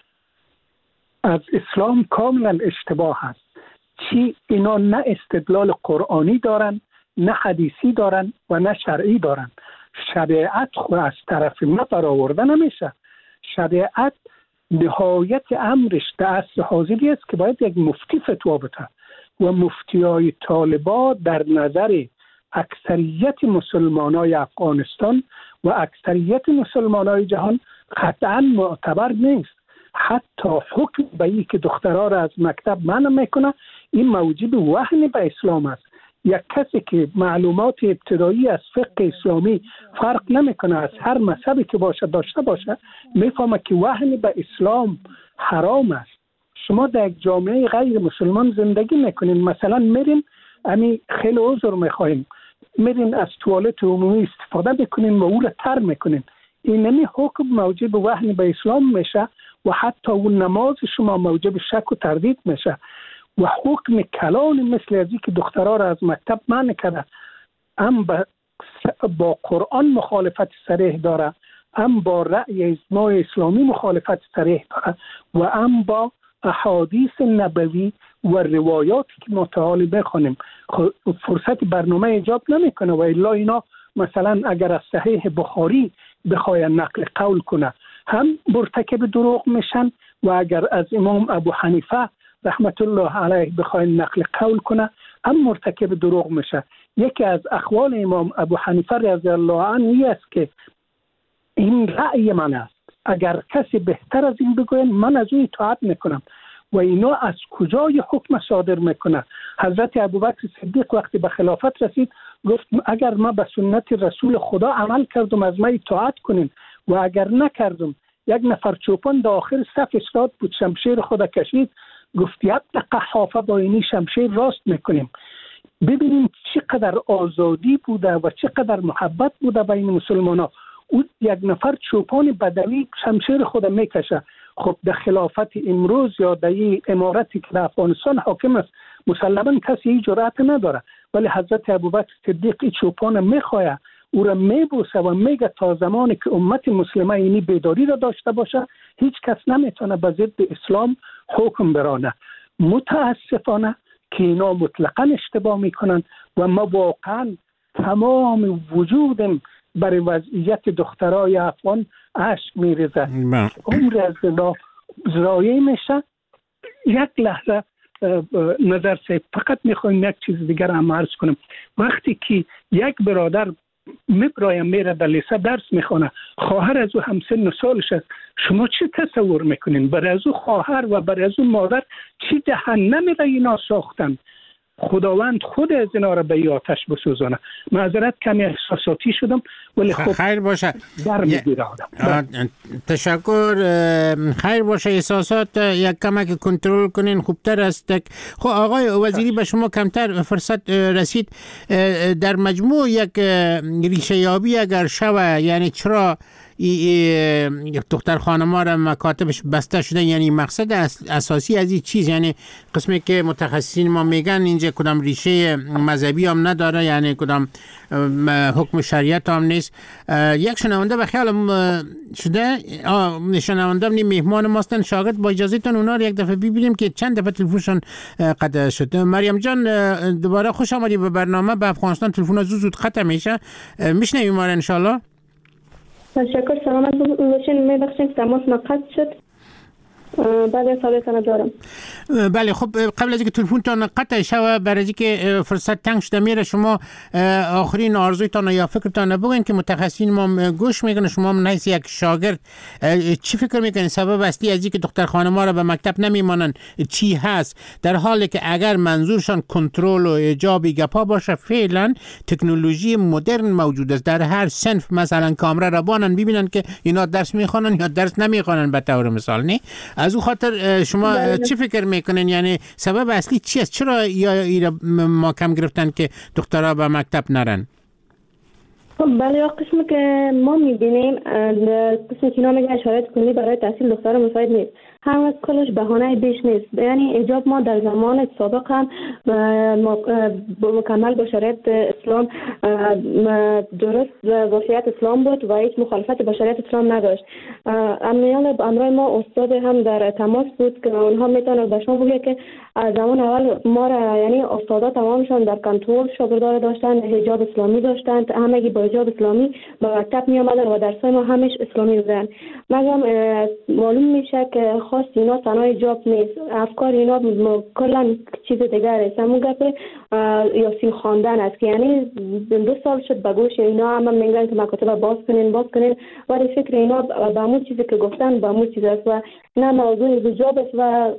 از اسلام کاملا اشتباه است. چی اینا نه استدلال قرآنی دارن، نه حدیثی دارن و نه شرعی دارن. شریعت خود از طرف ما برآورده نمیشه. شریعت نهایت امرش در عصر حاضری است که باید یک مفتی فتوا بده و مفتیای طالبا در نظر اکثریت مسلمانای افغانستان و اکثریت مسلمانای جهان قطعا معتبر نیست. حتی حکم به این که دخترها را از مکتب منع میکنه، این موجب وهن به اسلام است. یک کسی که معلومات ابتدایی از فقه اسلامی فرق نمیکنه، از هر مذهبی که باشه داشته باشه، میفهمه که وهن به اسلام حرام است. شما در یک جامعه غیر مسلمان زندگی میکنین، مثلا میرین، امی خیلی عذر میخوایم، میرین از توالت عمومی استفاده میکنین و او را تر میکنین، این نمی حکم موجب وهن به اسلام میشه و حتی اون نماز شما موجب شک و تردید میشه. و حکم کلان مثل از که دخترها را از مکتب منع کرده، هم با قرآن مخالفت صریح داره، هم با رأی اجماع اسلامی مخالفت صریح داره و هم با احادیث نبوی و روایاتی که متعالی بخونیم. فرصت برنامه ایجاب نمیکنه و الا اینا مثلا اگر از صحیح بخاری بخواین نقل قول کنه هم مرتکب دروغ میشن، و اگر از امام ابو حنیفه رحمت الله علیه بخواین نقل قول کنه هم مرتکب دروغ میشه. یکی از اقوال امام ابو حنیفه رضی الله عنه است که این رأی من است، اگر کسی بهتر از این بگوین من از او اطاعت میکنم. و اینا از کجای حکم صادر میکنه؟ حضرت ابوبکر صدیق وقتی به خلافت رسید گفت اگر ما به سنت رسول خدا عمل کردم از ما اطاعت کنین، و اگر نکردم، یک نفر چوپان در آخر صف ایستاد بود، شمشیر خدا کشید، گفت یک قحافه با اینی شمشیر راست میکنیم. ببینیم چقدر آزادی بوده و چقدر محبت بوده بین مسلمان ها. او یک نفر چوپان بدوی شمشیر خود میکشه. خب در خلافت امروز یا در این امارتی که در افغانستان حاکم است مسلما کسی این جرأت نداره، ولی حضرت ابوبکر صدیق این چوپان میخواه، او را میبوسه و میگه تا زمانی که امت مسلمه اینی بیداری را داشته باشه هیچ کس نمیتونه به ضد اسلام حکم برانه. متاسفانه که اینا مطلقا اشتباه میکنن و ما واقعا تمام وجودم برای وضعیت دخترای افغان اشک میریزه. عمر از زنا ضایع میشه. یک لحظه نظر سه فقط میخوایم یک چیز دیگر هم عرض کنم. وقتی که یک برادر میبرایم میره در لیسه درس میخونه، خواهر از او همسن و سالش است، شما چی تصور میکنین؟ برای از او خواهر و برای از او مادر چی جهنمی را اینا ساختن؟ خداوند خود از اینا را به این آتش بسوزانه. معذرت کمی احساساتی شدم ولی خب خیر باشه در میگیره آدم. تشکر. خیر باشه، احساسات یک کمک کنترل کنین خوبتر است. خب آقای وزیری به شما کمتر فرصت رسید، در مجموع یک ریشه یابی اگر شوه، یعنی چرا یک دختر خانم‌ها را مکاتبش بسته شده، یعنی مقصد اساسی از این چیز، یعنی قسمی که متخصصین ما میگن اینجا کدام ریشه مذهبی هم نداره، یعنی کدام حکم شریعت هم نیست. یک شنونده به خیال شده، شنونده نی مهمان ماستن، شاگرد، با اجازهتون اونا رو یک دفعه ببینیم که چند دفعه تلفنشون قطع شد. مریم جان دوباره خوش آمدی به برنامه. به افغانستان تلفن زود زود قطع میشه، میشنویم ما ان شاء الله. تشکر. سلامت باشین. میبخشید تماس نقطع شد. بله سالتان دارم. بله خب قبل از اینکه تلفنتان قطع شوه، برای اینکه فرصت تنگ شده میره، شما آخرین آرزویتان یا فکرتان بگین که متخصصین ما گوش میکنن. شما من حیث یک شاگرد چی فکر میکنین سبب اصلی از اینکه دختر خانم‌ها را به مکتب نمیمانن چی هست، در حالی که اگر منظورشان کنترل و ایجابی گپا باشه، فعلا تکنولوژی مدرن موجود است در هر صنف. مثلا کامرا را بانن ببینن که اینا درس میخوانن یا درس نمیخوانن به طور مثال. نه از اون خاطر شما بله. چی فکر میکنین، یعنی سبب اصلی چی است؟ چرا یا ما کم گرفتن که دخترها به مکتب نرن؟ خب بله، قسمی که ما میبینیم قسمی که نام شرایط کلی برای تحصیل دخترها مساعد نیست. هم کلش بهانه بیش نیست. یعنی ایجاب ما در زمان سابق هم مکمل با شریعت اسلام درست با شریعت اسلام بود و هیچ مخالفت با شریعت اسلام نداشت. امیال امروز ما استاد هم در تماس بود که اونها میتونن به شما بگه که از زمان اول ما را، یعنی استادا تمامشون در کنترل شاگردار داشتن، حجاب اسلامی داشتن، همگی با حجاب اسلامی به مکتب می آمدن و درسای ما همش اسلامی بودن. مگم معلوم میشه که خاص اینا تنها حجاب نیست، افکار اینا کلا چیز دیگر است. همون گپ یاسین خواندن است که یعنی دو سال شد به گوش اینا هم میگن که مکاتب باز کنین باز کنین، ولی فکر اینا به همون چیزی که گفتن به همون چیز است و نه موضوع حجاب است. و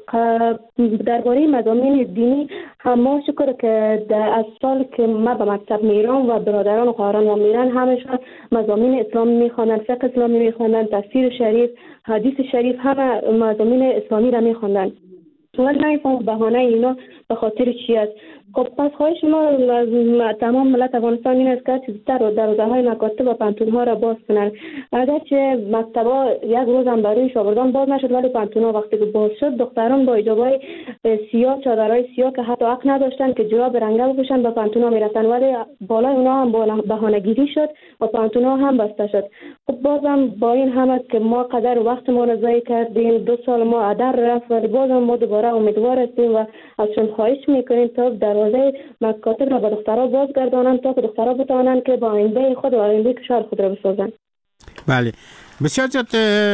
درباره مضامین دینی هم ما شکر که از سال که ما به مکتب میرم و برادران و خواهران ما میرن، همشون مضامین اسلامی میخوانن، فقه اسلامی میخوانن، تفسیر شریف، حدیث شریف، همه مضامین اسلامی را میخوندن. ولی نمیفهم بهانه اینا به خاطر چی است. خب پس خواهش ما از تمام ملت افغانستان این است که زودتر و دروازه‌های مکاتب و پانتون‌ها را باز کنند. اگرچه مکتب‌ها یک روز هم برای شاگردان باز نشد، ولی پانتون‌ها وقتی که باز شد، دختران با حجاب‌های سیاه، چادرهای سیاه که حتی حق نداشتن که جوراب رنگه بپوشن به پانتون‌ها میرفتن، ولی بالای اونها هم بهانه‌گیری شد و پانتون‌ها هم بسته شد. خب بازم با این همه که ما قدر وقت ما را ضایع کردیم، دو سال ما هدر رفت، ولی بازم ما دوباره امیدوار هستیم و ازشون خواهش می‌کنیم تا دروازه مکاتب را به دخترها بازگردانند تا که دخترها بتوانند که با آینده خود و آینده کشور خود را بسازند. بله بسیار زیاد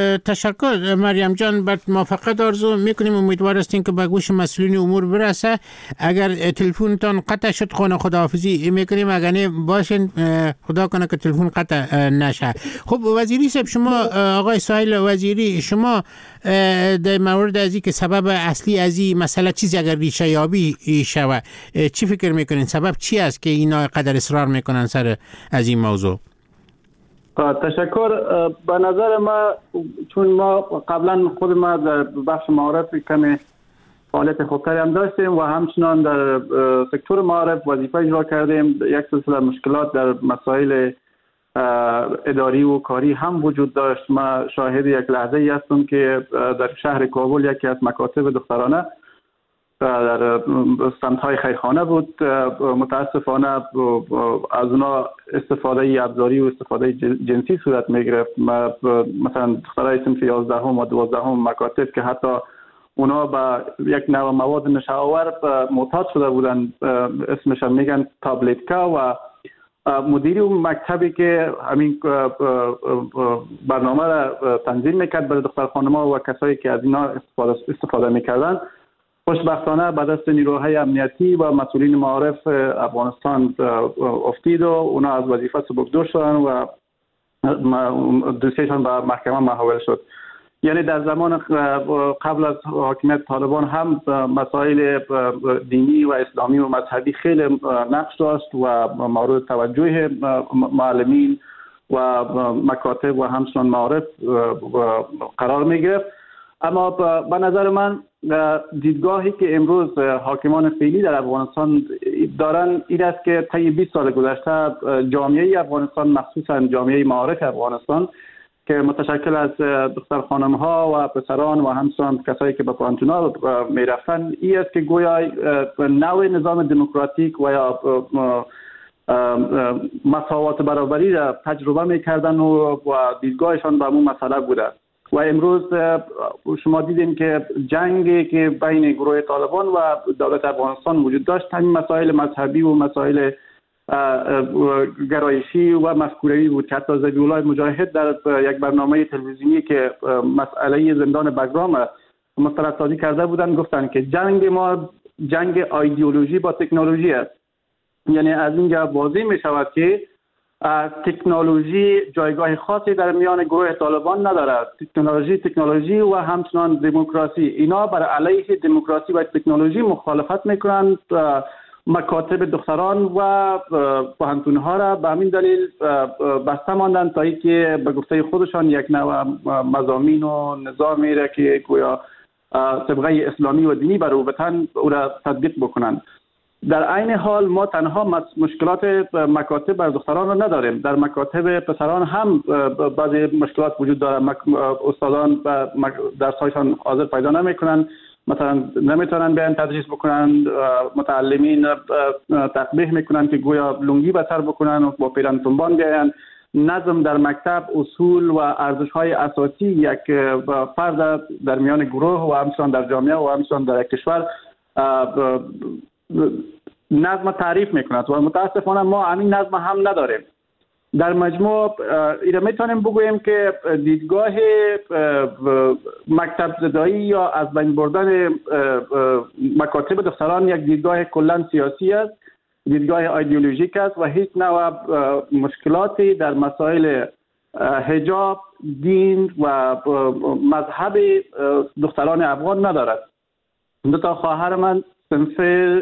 تشکر مریم جان، بر موفقیت آرزو میکنیم. امیدوار هستیم که به گوش مسئولین امور برسه. اگر تلفنتان قطع شد خانه خداحافظی میکنیم، اگر نه باشین خدا کنه که تلفن قطع نشه. خب وزیری صاحب، شما آقای سهیل وزیری، شما در مورد از این که سبب اصلی از این مسئله چیزی اگر ریشه یابی شوه، چی فکر میکنین؟ سبب چی است که اینا قدر اصرار میکنن سر از این موضوع؟ تشکر. به نظر ما، چون ما قبلا خود ما در بخش معارف کمی فعالیت خوبتری هم داشتیم و همچنان در سکتور معارف وظیفه اجرا کردیم، یک سلسله مشکلات در مسائل اداری و کاری هم وجود داشت. ما شاهد یک لحظه ای هستم که در شهر کابل یکی از مکاتب دخترانه در سمت‌های خیرخانه بود، متاسفانه از اونا استفاده ابزاری و استفاده جنسی صورت می‌گرفت. مثلا دخترای صنف یازدهم و دوازدهم مکاتب که حتی اونا با یک نوع مواد نشه‌آور معتاد شده بودن، اسمش هم میگن تابلتکا، و مدیری اون مکتبی که همین برنامه را تنظیم میکرد برای دختر خانم‌ها و کسایی که از اینا استفاده استفاده میکردن، خوشبختانه به دست نیروهای امنیتی و مسئولین معارف افغانستان افتید و اونا از وظیفه سبکدور شدن و دوسیشان به محکمه محول شد. یعنی در زمان قبل از حاکمیت طالبان هم مسائل دینی و اسلامی و مذهبی خیلی نقش داشت و مورد توجه معلمین و مکاتب و همچنان معارف قرار می گرفت. اما به نظر من دیدگاهی که امروز حاکمان فعلی در افغانستان دارن این است که طی بیست سال گذشته جامعه افغانستان، مخصوصا جامعه معارف افغانستان که متشکل از دختر خانم ها و پسران و همچنان کسایی که به پانتونا می رفتن، این است که گویا نوع نظام دموکراتیک و یا مساوات برابری را تجربه میکردن و دیدگاهشان به همون مسئله بوده. و امروز شما دیدین که جنگی که بین گروه طالبان و دولت افغانستان وجود داشت، همین مسائل مذهبی و مسائل گرایشی و مفکوره‌ای بود که حتی ذبیح‌الله مجاهد در یک برنامه تلویزیونی که مسئله زندان بگرام مستندسازی کرده بودن گفتن که جنگ ما جنگ ایدئولوژی با تکنولوژی است. یعنی از اینجا واضح می شود که تکنولوژی جایگاه خاصی در میان گروه طالبان ندارد. تکنولوژی تکنولوژی و همچنان دموکراسی، اینا بر علیه دموکراسی و تکنولوژی مخالفت میکنند. مکاتب دختران و پوهنتون‌ها را به همین دلیل بسته ماندند تا اینکه به گفته خودشان یک نوع مضامین و نظامی را که گویا طبقه اسلامی و دینی بر او بتن او را تطبیق بکنند. در عین حال ما تنها مشکلات مکاتب بر دختران را نداریم، در مکاتب پسران هم بعضی مشکلات وجود دارد. استادان درس‌هایشان حاضر پیدا نمی‌کنند، مثلا نمیتونن بیان تدریس بکنن، متعلمین تقبیح میکنن که گویا لنگی به سر بکنن و با پیرن تنبان بیاین. نظم در مکتب، اصول و ارزش‌های اساسی یک فرد در میان گروه و همچنان در جامعه و همچنان در کشور نظم تعریف میکند و متاسفانه ما همین نظم هم نداریم. در مجموع ایره میتونیم بگوییم که دیدگاه مکتب زدایی یا از بین بردن مکاتب دختران یک دیدگاه کلا سیاسی است، دیدگاه ایدئولوژیک است و هیچ نوع مشکلاتی در مسائل حجاب، دین و مذهب دختران افغان ندارد. دو تا خواهر من صنف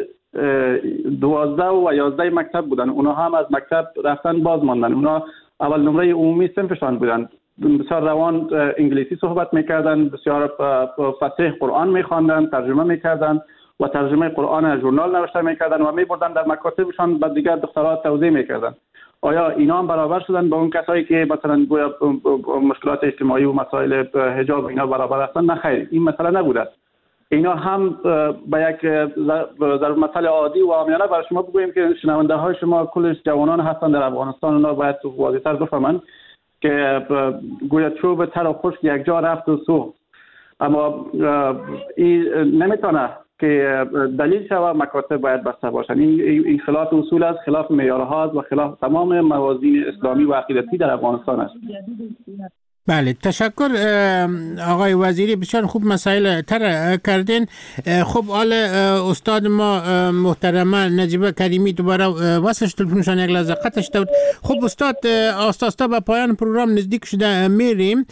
دوازده و یازده مکتب بودن، اونا هم از مکتب رفتن باز ماندن. اونا اول نمره عمومی صنفشان بودن، بسیار روان انگلیسی صحبت میکردن، بسیار فصیح قرآن میخواندن، ترجمه میکردن و ترجمه قرآن ژورنال نوشته میکردن و میبردن در مکاتبشان به دیگر دخترها توضیح میکردن. آیا اینا هم برابر شدن با اون کسایی که مثلا گویا مشکلات اجتماعی و مسائل حجاب اینا برابر هستن؟ نه خیر، این مسئله نبوده. اینا هم به یک در مسئله عادی و عامیانه برای شما بگوییم که شنونده های شما کلش جوانان هستن در افغانستان، اونا باید واضح‌تر بفهمن که گویا چوب تر و خشک یک جا رفت و سوخت. اما این نمیتونه که دلیل شوه مکاتب باید بسته باشن. این خلاف اصول است، خلاف معیارها و خلاف تمام موازین اسلامی و عقیدتی در افغانستان است. بله، تشکر آقای وزیری، بسیار خوب مسائل تر کردین. خب حال استاد ما محترمه نجیبه کریمی دوباره واسش تلفنشان یک لحظه قطع شد. خب استاد آستا آستا به پایان پروگرام نزدیک شده میریم.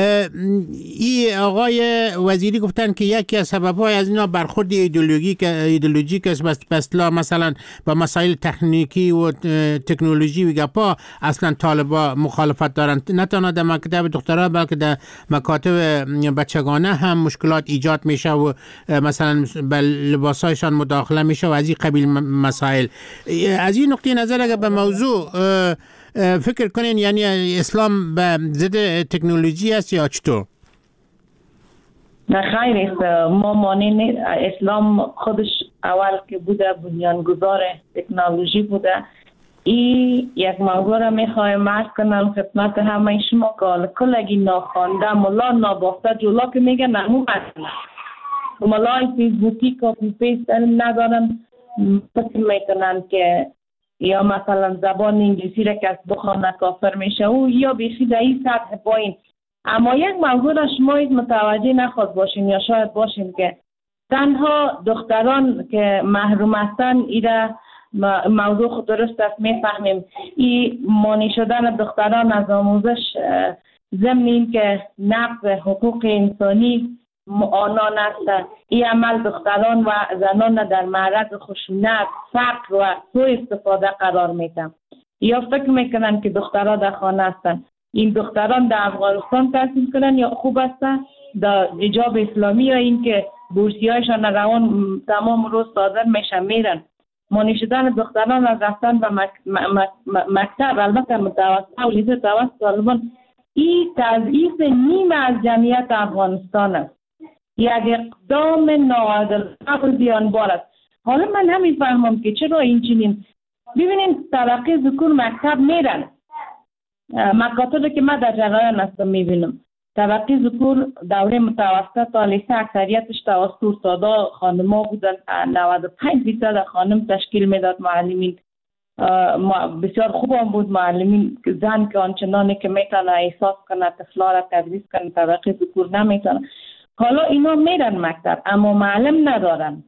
این آقای وزیری گفتن که یکی از سبب‌های از اینا برخورد ایدئولوژیک ایدئولوژیک است، بس اصلا مثلا با مسائل تکنیکی و تکنولوژی و گپا اصلا طالبا مخالفت دارن، نه تنها در مکتب دخترها بلکه در مکاتب بچگانه هم مشکلات ایجاد میشه و مثلا به لباسایشان مداخله میشه و از این قبیل مسائل. از این نقطه نظر اگر به موضوع فکر کنین، یعنی اسلام به ضد تکنولوژی است یا چطور؟ نه خیر است، ما مانع اسلام خودش اول که بوده بنیانگذار تکنولوژی بوده. این یک موضوع را میخوایم عرض کنم خدمت همه شما که کلگی ناخوانده ملا نابافته جولا که میگن نمو مثلا ملای فیسبوکی کپی پیست ندارن، فکر میکنن که یا مثلا زبان انگلیسی را که از بخوانه کافر میشه او یا بیخی در این سطح پایین. اما یک موضوع را شما متوجه نخواد باشین یا شاید باشین که تنها دختران که محروم هستن ایره موضوع خود درست است، میفهمیم. این مانی شدن دختران از آموزش ضمن این که نقض حقوق انسانی آنان است. این عمل دختران و زنان در معرض خشونت، فقر و سوء استفاده قرار میدن. یا فکر میکنن که دخترها در خانه هستن. این دختران در افغانستان تحصیل کنن یا خوب هستن در حجاب اسلامی، یا این که بورسیه هایشان روان تمام روز صادر میشن میرن. مانع شدن دختران از رفتن به مک... مک... مکتب، البته متوسط و لیسه توسط طالبان، این تضعیف نیم از جمعیت افغانستان است. یک اقدام ناعادل و زیانبار است. حالا من نمیفهمم که چرا این چنین. ببینید طبقه ذکور مکتب میرن، مکاتبی که من در جریان هستم میبینم طبقه ذکور دوره متوسط تا لیسه اکثریتش توسط استادا خانما بودن. نود و پنج درصد خانم تشکیل میداد معلمین. بسیار خوب هم بود معلمین زن که آنچنانی که میتونه احساس کنه طفلا را تدریس کنه، طبقه ذکور نمیتونه. حالا اینا میرن مکتب اما معلم ندارن.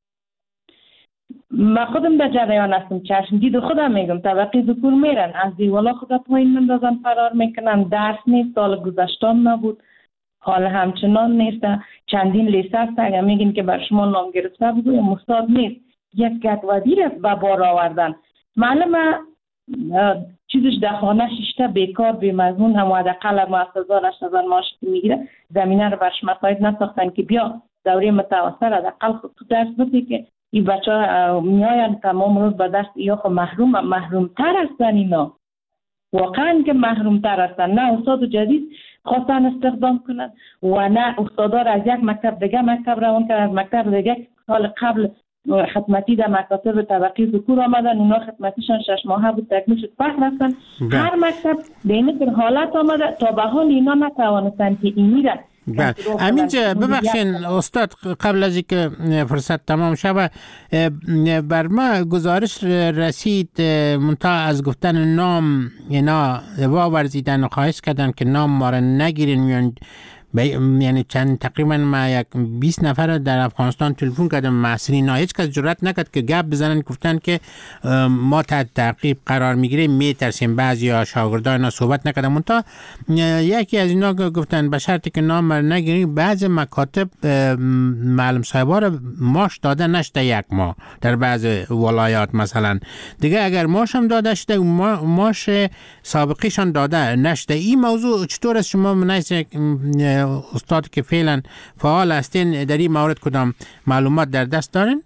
من خودم در جریان هستم، چشم دید خودم میگم طبقه ذکور میرن از دیوالا خدا پایین مندازن، فرار میکنن. درس نیست، سال گذشتم نبود، حال همچنان نیست. چندین لیسه است اگر میگین که بر شما نام گرفته بگویم استاد نیست. یک گدودی را به بار آوردن. معلم چیزش در خانه شیشته بیکار بی مضمون هم حداقل ما هفت هزار هشت هزار معاش میگیره، زمینه رو برش مساعد نساختن که بیا دوره متوسط حداقل خود تو درس بدی که این بچه ها میاین تمام روز به درس. یا خب محروم محروم تر هستن اینا، واقعا که محروم تر هستن. نه استاد جدید خواستن استخدام کنن و نه استادا را از یک مکتب دیگه مکتب روان کردن. از مکتب دیگه سال قبل خدمتی در مکاتب طبقه ذکور آمدن، اونا خدمتیشان شش ماهه بود تکمیل شد پخ رفتن. هر مکتب به این حالت آمده تا به حال اینا نتوانستن که این میرن. همینجا ببخشین استاد قبل از اینکه فرصت تمام شود بر ما گزارش رسید منتها از گفتن نام اینا واورزیدن و خواهش کردن که نام ما را نگیرین. یعنی چند تقریبا ما یک بیست نفر در افغانستان تلفن کردم مسئولین، هیچ کس جرئت نکرد که گپ بزنن. گفتن که ما تحت تعقیب قرار میگیریم، میترسیم. بعضیا شاگردان اینا صحبت نکردن. منتها یکی از اینا گفتن به شرطی که نام رو نگیریم بعض مکاتب معلم صاحبا رو ماش داده نشده یک ماه در بعض ولایات مثلا دیگه. اگر ماش هم داده شده ماش سابقیشان داده نشده. این موضوع چطور است؟ شما منیز استاد که فعلا فعال هستین در این مورد کدام معلومات در دست دارین؟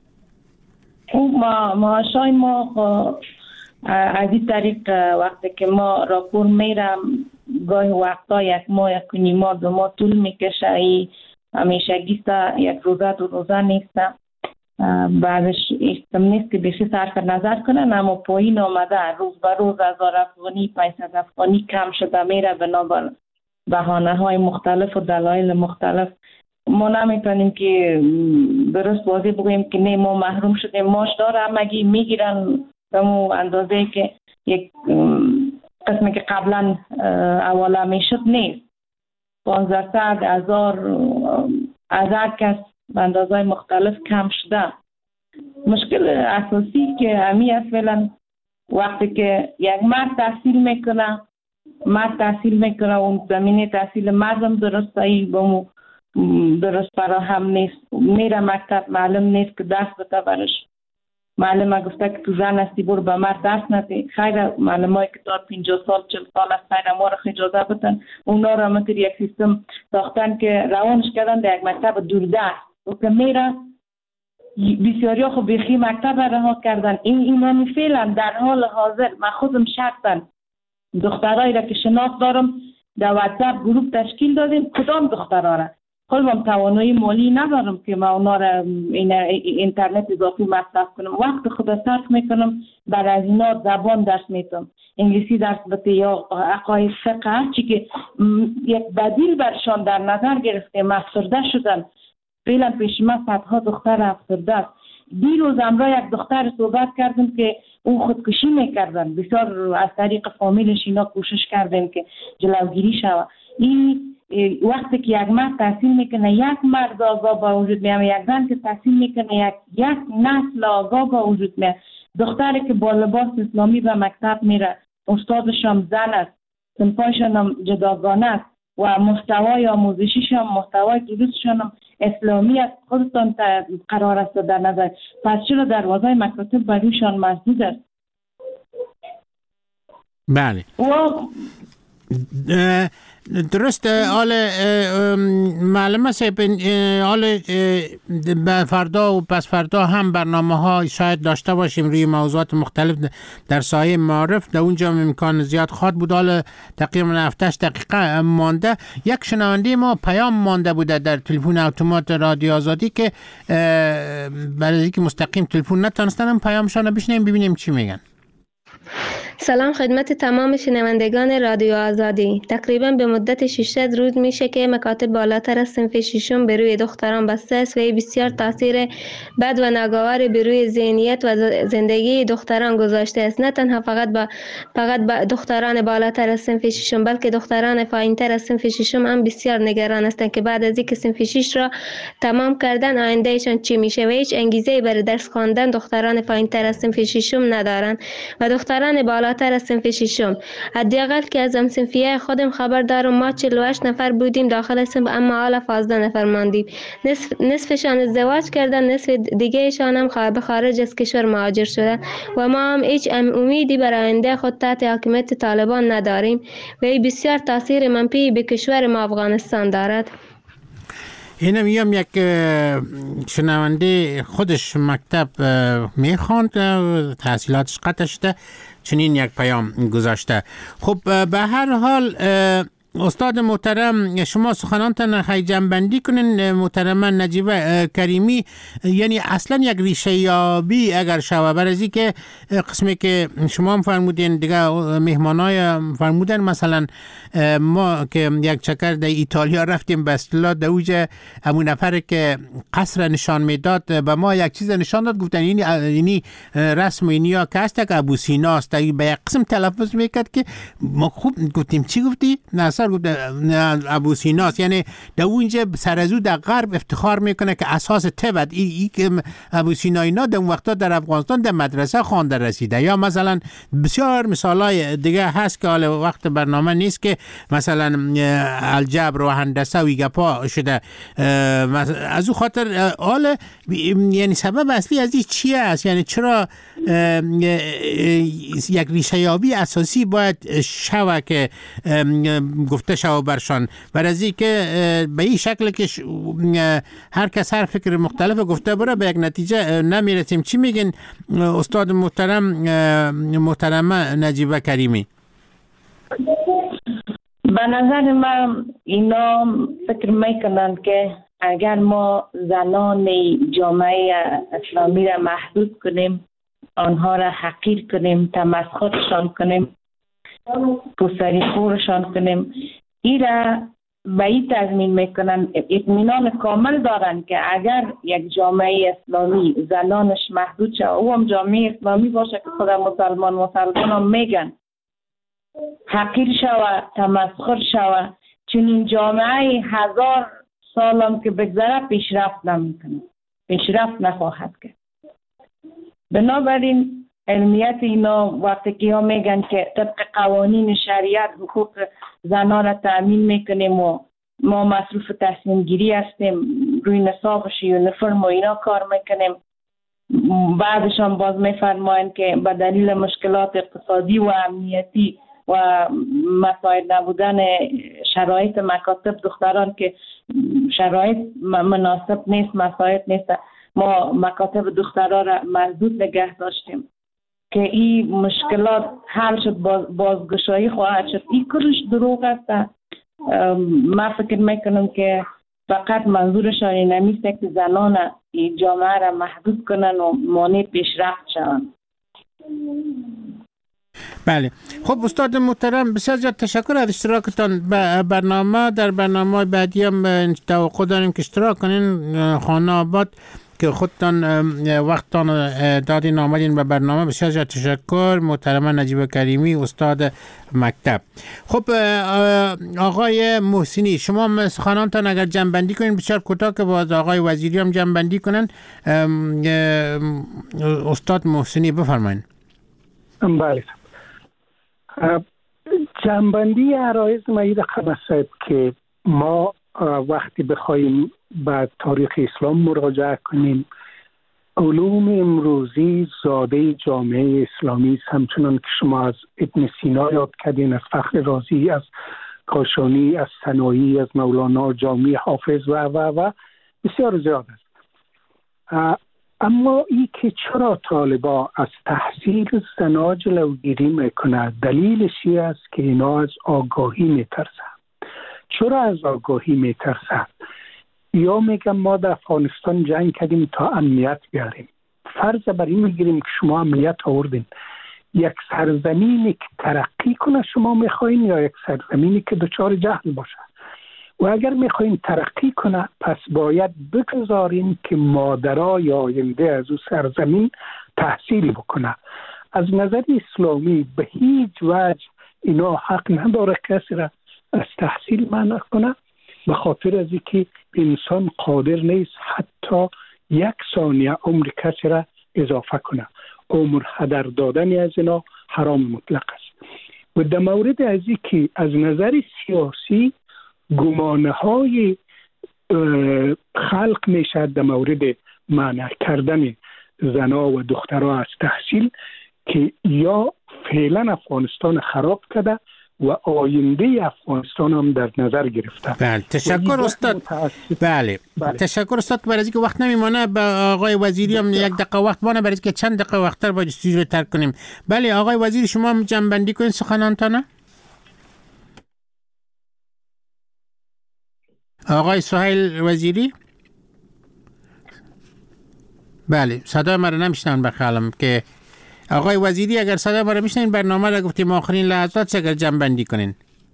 ما معاشای ما از این طریق وقتی که ما راپور میرم گاهی وقتا یک ماه یک نیمه دو ماه طول میکشه. ای همیشه گیسته یک روزه دو روزه نیسته. بعدش استم نیست که بشی صرف نظر کنن، اما پایین آمده روز به روز هزار افغانی پانصد افغانی کم شده میره بنابر بهانه های مختلف و دلایل مختلف. ما نمیتونیم که درست واضح بگوییم که نه ما محروم شدیم. ماش داره مگی میگیرن همون اندازه که یک قسمی که قبلا اولا میشد نیست. پانزده هزار از هر کس به اندازه مختلف کم شده. مشکل اساسی که همی است فعلا وقتی که یک مرد تحصیل میکنه مرد تحصیل میکنه اون زمینه تحصیل مردم درست ای با درست فراهم نیست. میره مکتب معلم نیست که درس بده برش. معلم گفته که تو زن هستی برو به مرد درس نده. خیر معلم های که دار پینجاه سال چل سال است خیر ما را اجازه بدن. اونا را مثل یک سیستم ساختن که روانش کردن در یک مکتب دوردست و که میره بسیاری ها خب بخی مکتب رها کردن. این ایمانی فعلا در حال حاضر من خودم شخصا دخترایی را که شناخت دارم در واتساپ گروپ تشکیل دادیم. کدام دخترها را خودم توانایی مالی ندارم که ما اونا را اینترنت اضافی مصرف کنم. وقت خود صرف میکنم بر از اینا زبان درس میتونم، انگلیسی درس بده یا عقاید فقه هرچی که یک بدیل برشان در نظر گرفتیم. افسرده شدن فعلا پیش ما صدها دختر افسرده است. دیروز امرا یک دختر صحبت کردم که اون خودکشی میکردن. بسیار از طریق فامیلش اینا کوشش کردیم که جلوگیری شود. این وقتی که یک مرد تحصیل میکنه یک مرد آگاه با وجود میاد، یک زن که تحصیل میکنه یک یک نسل آگاه با وجود میاد. دختری که با لباس اسلامی به مکتب میره استادش هم زن است صنفایشان هم جداگانه است و محتوای آموزشیشان هم محتوای دروسشان هم اسلامی است. خودتان قرار است در نظر، پس چرا دروازه مکاتب برویشان مسدود است؟ بله درست. آل معلومه سیب آل فردا و پس فردا هم برنامه ها شاید داشته باشیم روی موضوعات مختلف در سایه معارف. در اونجا امکان زیاد خواهد بود. حالا تقریبا هفتش دقیقه مانده. یک شنونده ما پیام مانده بوده در تلفن اتومات رادیو آزادی که برای اینکه مستقیم تلفن نتونستن پیامشون بشنیم ببینیم چی میگن. سلام خدمت تمام شنوندگان رادیو آزادی. تقریبا به مدت ششصد روز میشه که مکاتب بالاتر از صنف ششم به روی دختران بسته است و بسیار تاثیر بد و ناگوار به روی ذهنیت و زندگی دختران گذاشته است. نه تنها فقط با فقط با دختران بالاتر از صنف ششم، بلکه دختران پایینتر از صنف ششم هم بسیار نگران هستند که بعد از اینکه صنف شش را تمام کردن آیندهشان چی میشه و هیچ انگیزه برای درس خواندن دختران پایینتر از صنف ششم ندارند و دختران بالاتر از صنف ششم. حداقل که از صنفیه خودم خبر دارم ما چهل و هشت نفر بودیم داخل صنف، اما حالا پانزده نفر ماندیم. نصف نصفشان ازدواج کردن، نصف دیگهشان هم به خارج از کشور مهاجر شدن و ما هم هیچ امیدی برای آینده خود تحت حاکمیت طالبان نداریم و این بسیار تاثیر منفی به کشور ما افغانستان دارد. اینم میام یک شنونده خودش مکتب میخواند، تحصیلاتش قطع شده، چنین یک پیام گذاشته. خب به هر حال استاد محترم شما سخنانتان خیلی جنبندی کنین محترمه نجیبه کریمی، یعنی اصلا یک ریشه یابی اگر شوه برای که قسمی که شما هم فرمودین دیگه مهمانای فرمودن، مثلا ما که یک چکر در ایتالیا رفتیم به اصطلاح در اوج همون نفر که قصر نشان میداد به ما یک چیز نشان داد، گفتن یعنی یعنی رسم اینیا که هست که ابو سیناست، به یک قسم تلفظ میکرد که ما خوب گفتیم چی گفتی؟ ناصر گفت ابو سیناست، یعنی در اونجا سر از او در غرب افتخار میکنه که اساس تبت ای, ای که ابو سینا اینا در اون وقتا در افغانستان در مدرسه خوانده رسیده. یا مثلا بسیار مثالای دیگه هست که حال وقت برنامه نیست که مثلا الجبر و هندسه و گپا شده. از او خاطر حال یعنی سبب اصلی از این چیه است؟ یعنی چرا یک ریشه یابی اساسی باید شوه که گفته شو برشان، برای که به این شکل که هر کس هر فکر مختلف گفته بره به یک نتیجه نمیرسیم. چی میگن استاد محترم محترمه نجیبه کریمی؟ به نظر من اینا فکر میکنن که اگر ما زنان جامعه اسلامی را محدود کنیم، آنها را حقیر کنیم، تمسخرشان کنیم، پسری خورشان کنیم، این را به این تضمین میکنن، اطمینان کامل دارن که اگر یک جامعه اسلامی زنانش محدود شد، او هم جامعه اسلامی باشه که خود مسلمان مسلمان هم میگن حقیر شود، تمسخر شود، چنین جامعه هزار سالم که بگذره پیشرفت نمیکنه، پیشرفت نخواهد کرد. بنابراین علمیت اینا وقتی که ها میگن که طبق قوانین شریعت حقوق زنان را تأمین میکنیم و ما مصروف تصمیم گیری هستیم، روی نصابش یونیفرم و اینا کار میکنیم، بعدشان باز میفرماین که به دلیل مشکلات اقتصادی و امنیتی و مساعد نبودن شرایط مکاتب دختران که شرایط مناسب نیست، مساعد نیست، ما مکاتب دختران را محدود نگه داشتیم که این مشکلات حل شد، باز بازگشایی خواهد شد. این کلش دروغ است. من فکر میکنم که فقط منظورشان این نمیسته که زنان این جامعه را محدود کنن و مانع پیشرفت شوند. بله. خب استاد محترم بسیار زیاد تشکر از اشتراکتان به برنامه. در برنامه بعدی هم توقع داریم که اشتراک کنین. خانه آباد که خودتان وقتتان دادین آمدین به برنامه، بسیار زیاد تشکر. محترمه نجیبه کریمی استاد مکتب. خب آقای محسنی شما سخنانتان اگر جمع‌بندی کنین بسیار کوتاه که باز آقای وزیری هم جمع‌بندی کنن. استاد محسنی بفرمایید. بله. جنبندی عرایض مایید خمسه که ما وقتی بخوایم به تاریخ اسلام مراجعه کنیم، علوم امروزی زاده جامعه اسلامی است، همچنان که شما از ابن سینا یاد کردین، از فخر رازی، از کاشانی، از سنایی، از مولانا، جامی، حافظ و و و بسیار زیاد است. اما ای که چرا طالبا از تحصیل زنا جلوگیری میکنه، دلیلش این است که اینا از آگاهی میترسن. چرا از آگاهی میترسن؟ یا میگم ما در افغانستان جنگ کردیم تا امنیت بیاریم. فرض بر این میگیریم که شما امنیت آوردین. یک سرزمینی که ترقی کنه شما میخواین یا یک سرزمینی که دچار جهل باشه؟ و اگر میخواین ترقی کنه پس باید بگذارین که مادرای آینده از او سرزمین تحصیل بکنه. از نظر اسلامی به هیچ وجه اینا حق نداره کسی را از تحصیل منع کنه، به خاطر از اینکه انسان قادر نیست حتی یک ثانیه عمر کسی را اضافه کنه. عمر هدر دادن از اینا حرام مطلق است. و در مورد از اینکه از نظر سیاسی گمانه های خلق میشه در مورد منع کردن زنا و دخترها از تحصیل، که یا فعلا افغانستان خراب کرده و آینده افغانستان هم در نظر گرفته. بله تشکر استاد. بله. بله تشکر استاد. برای اینکه وقت نمیمانه به آقای وزیری هم یک دقیقه وقت مانه، برای اینکه چند دقیقه وقتتر باید استودیو ترک کنیم. بله آقای وزیری شما هم جنبندی کنید سخنانتان. آقای سهیل وزیری. بله صدای ما رو نمیشنن بخیالم که آقای وزیری اگر صدای ما رو میشنین برنامه را گفتیم آخرین لحظات اگر جنبندی کنین.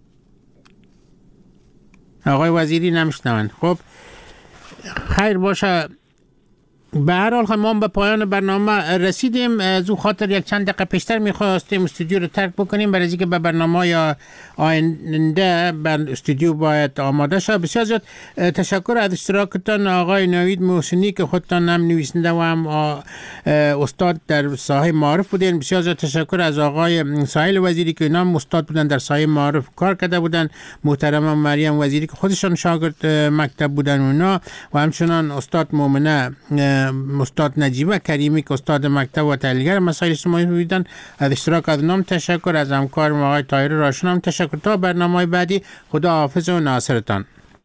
آقای وزیری نمیشنن. خب خیر باشه. به هر حال ما به پایان برنامه رسیدیم. از او خاطر یک چند دقیقه پیشتر میخواستیم استودیو رو ترک بکنیم برای اینکه به برنامه یا آینده بر استودیو باید آماده شد. بسیار زیاد تشکر از اشتراکتان آقای نوید محسنی که خودتان هم نویسنده و هم استاد در ساحه معارف بودین. بسیار زیاد تشکر از آقای سهیل وزیری که اینا هم استاد بودن در ساحه معارف کار کرده بودن. محترم مریم وزیری که خودشان شاگرد مکتب بودن اونا، و همچنان استاد مومنه، استاد نجیبه کریمی که استاد مکتب و تحلیلگر مسائل اجتماعی بودن. از اشتراک از نام تشکر. از همکار آقای طاهر راشن هم تشکر. تا برنامه بعدی خدا حافظ و ناصرتان.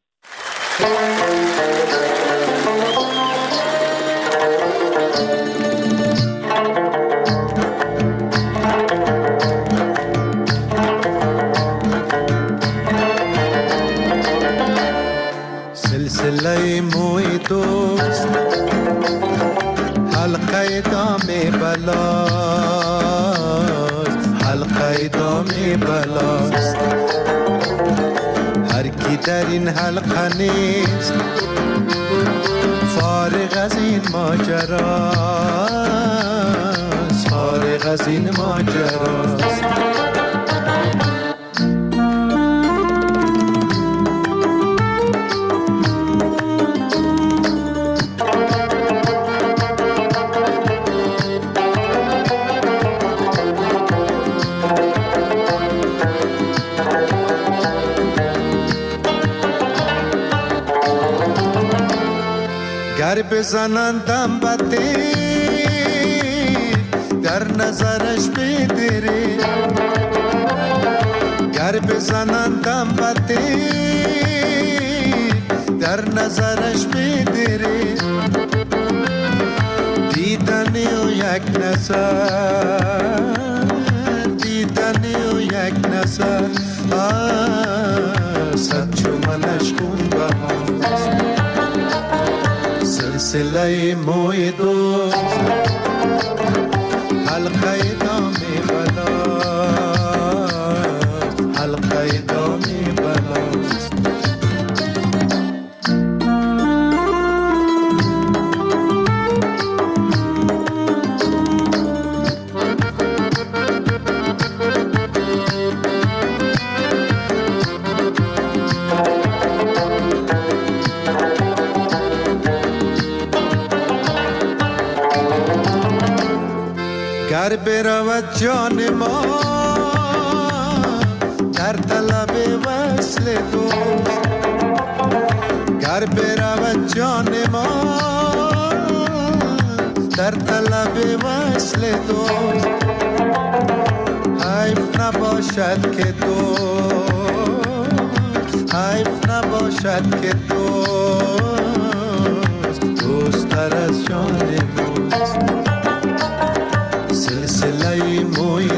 سلسله موی دوست حلقه دام بلاست، حلقه دام بلاست. هر کی در این حلقه نیست فارغ از این ماجراست، فارغ از این ماجراست. گر بزنندم بده در نظرش بدره، گر بزنندم بده در نظرش بدره. دیدنی و یک نظر، دیدنی و یک نظر صد چومنش کن به هاست. سلسله موی دوست حلقه دام بلاست، حلقه دام بلاست. گر برود جان ما در طلب وصل دوست گر برود جان ما در طلب وصل دوست حیف نباشد که دوست حیف نباشد که دوست دوست تر از جان ماست سلسله موی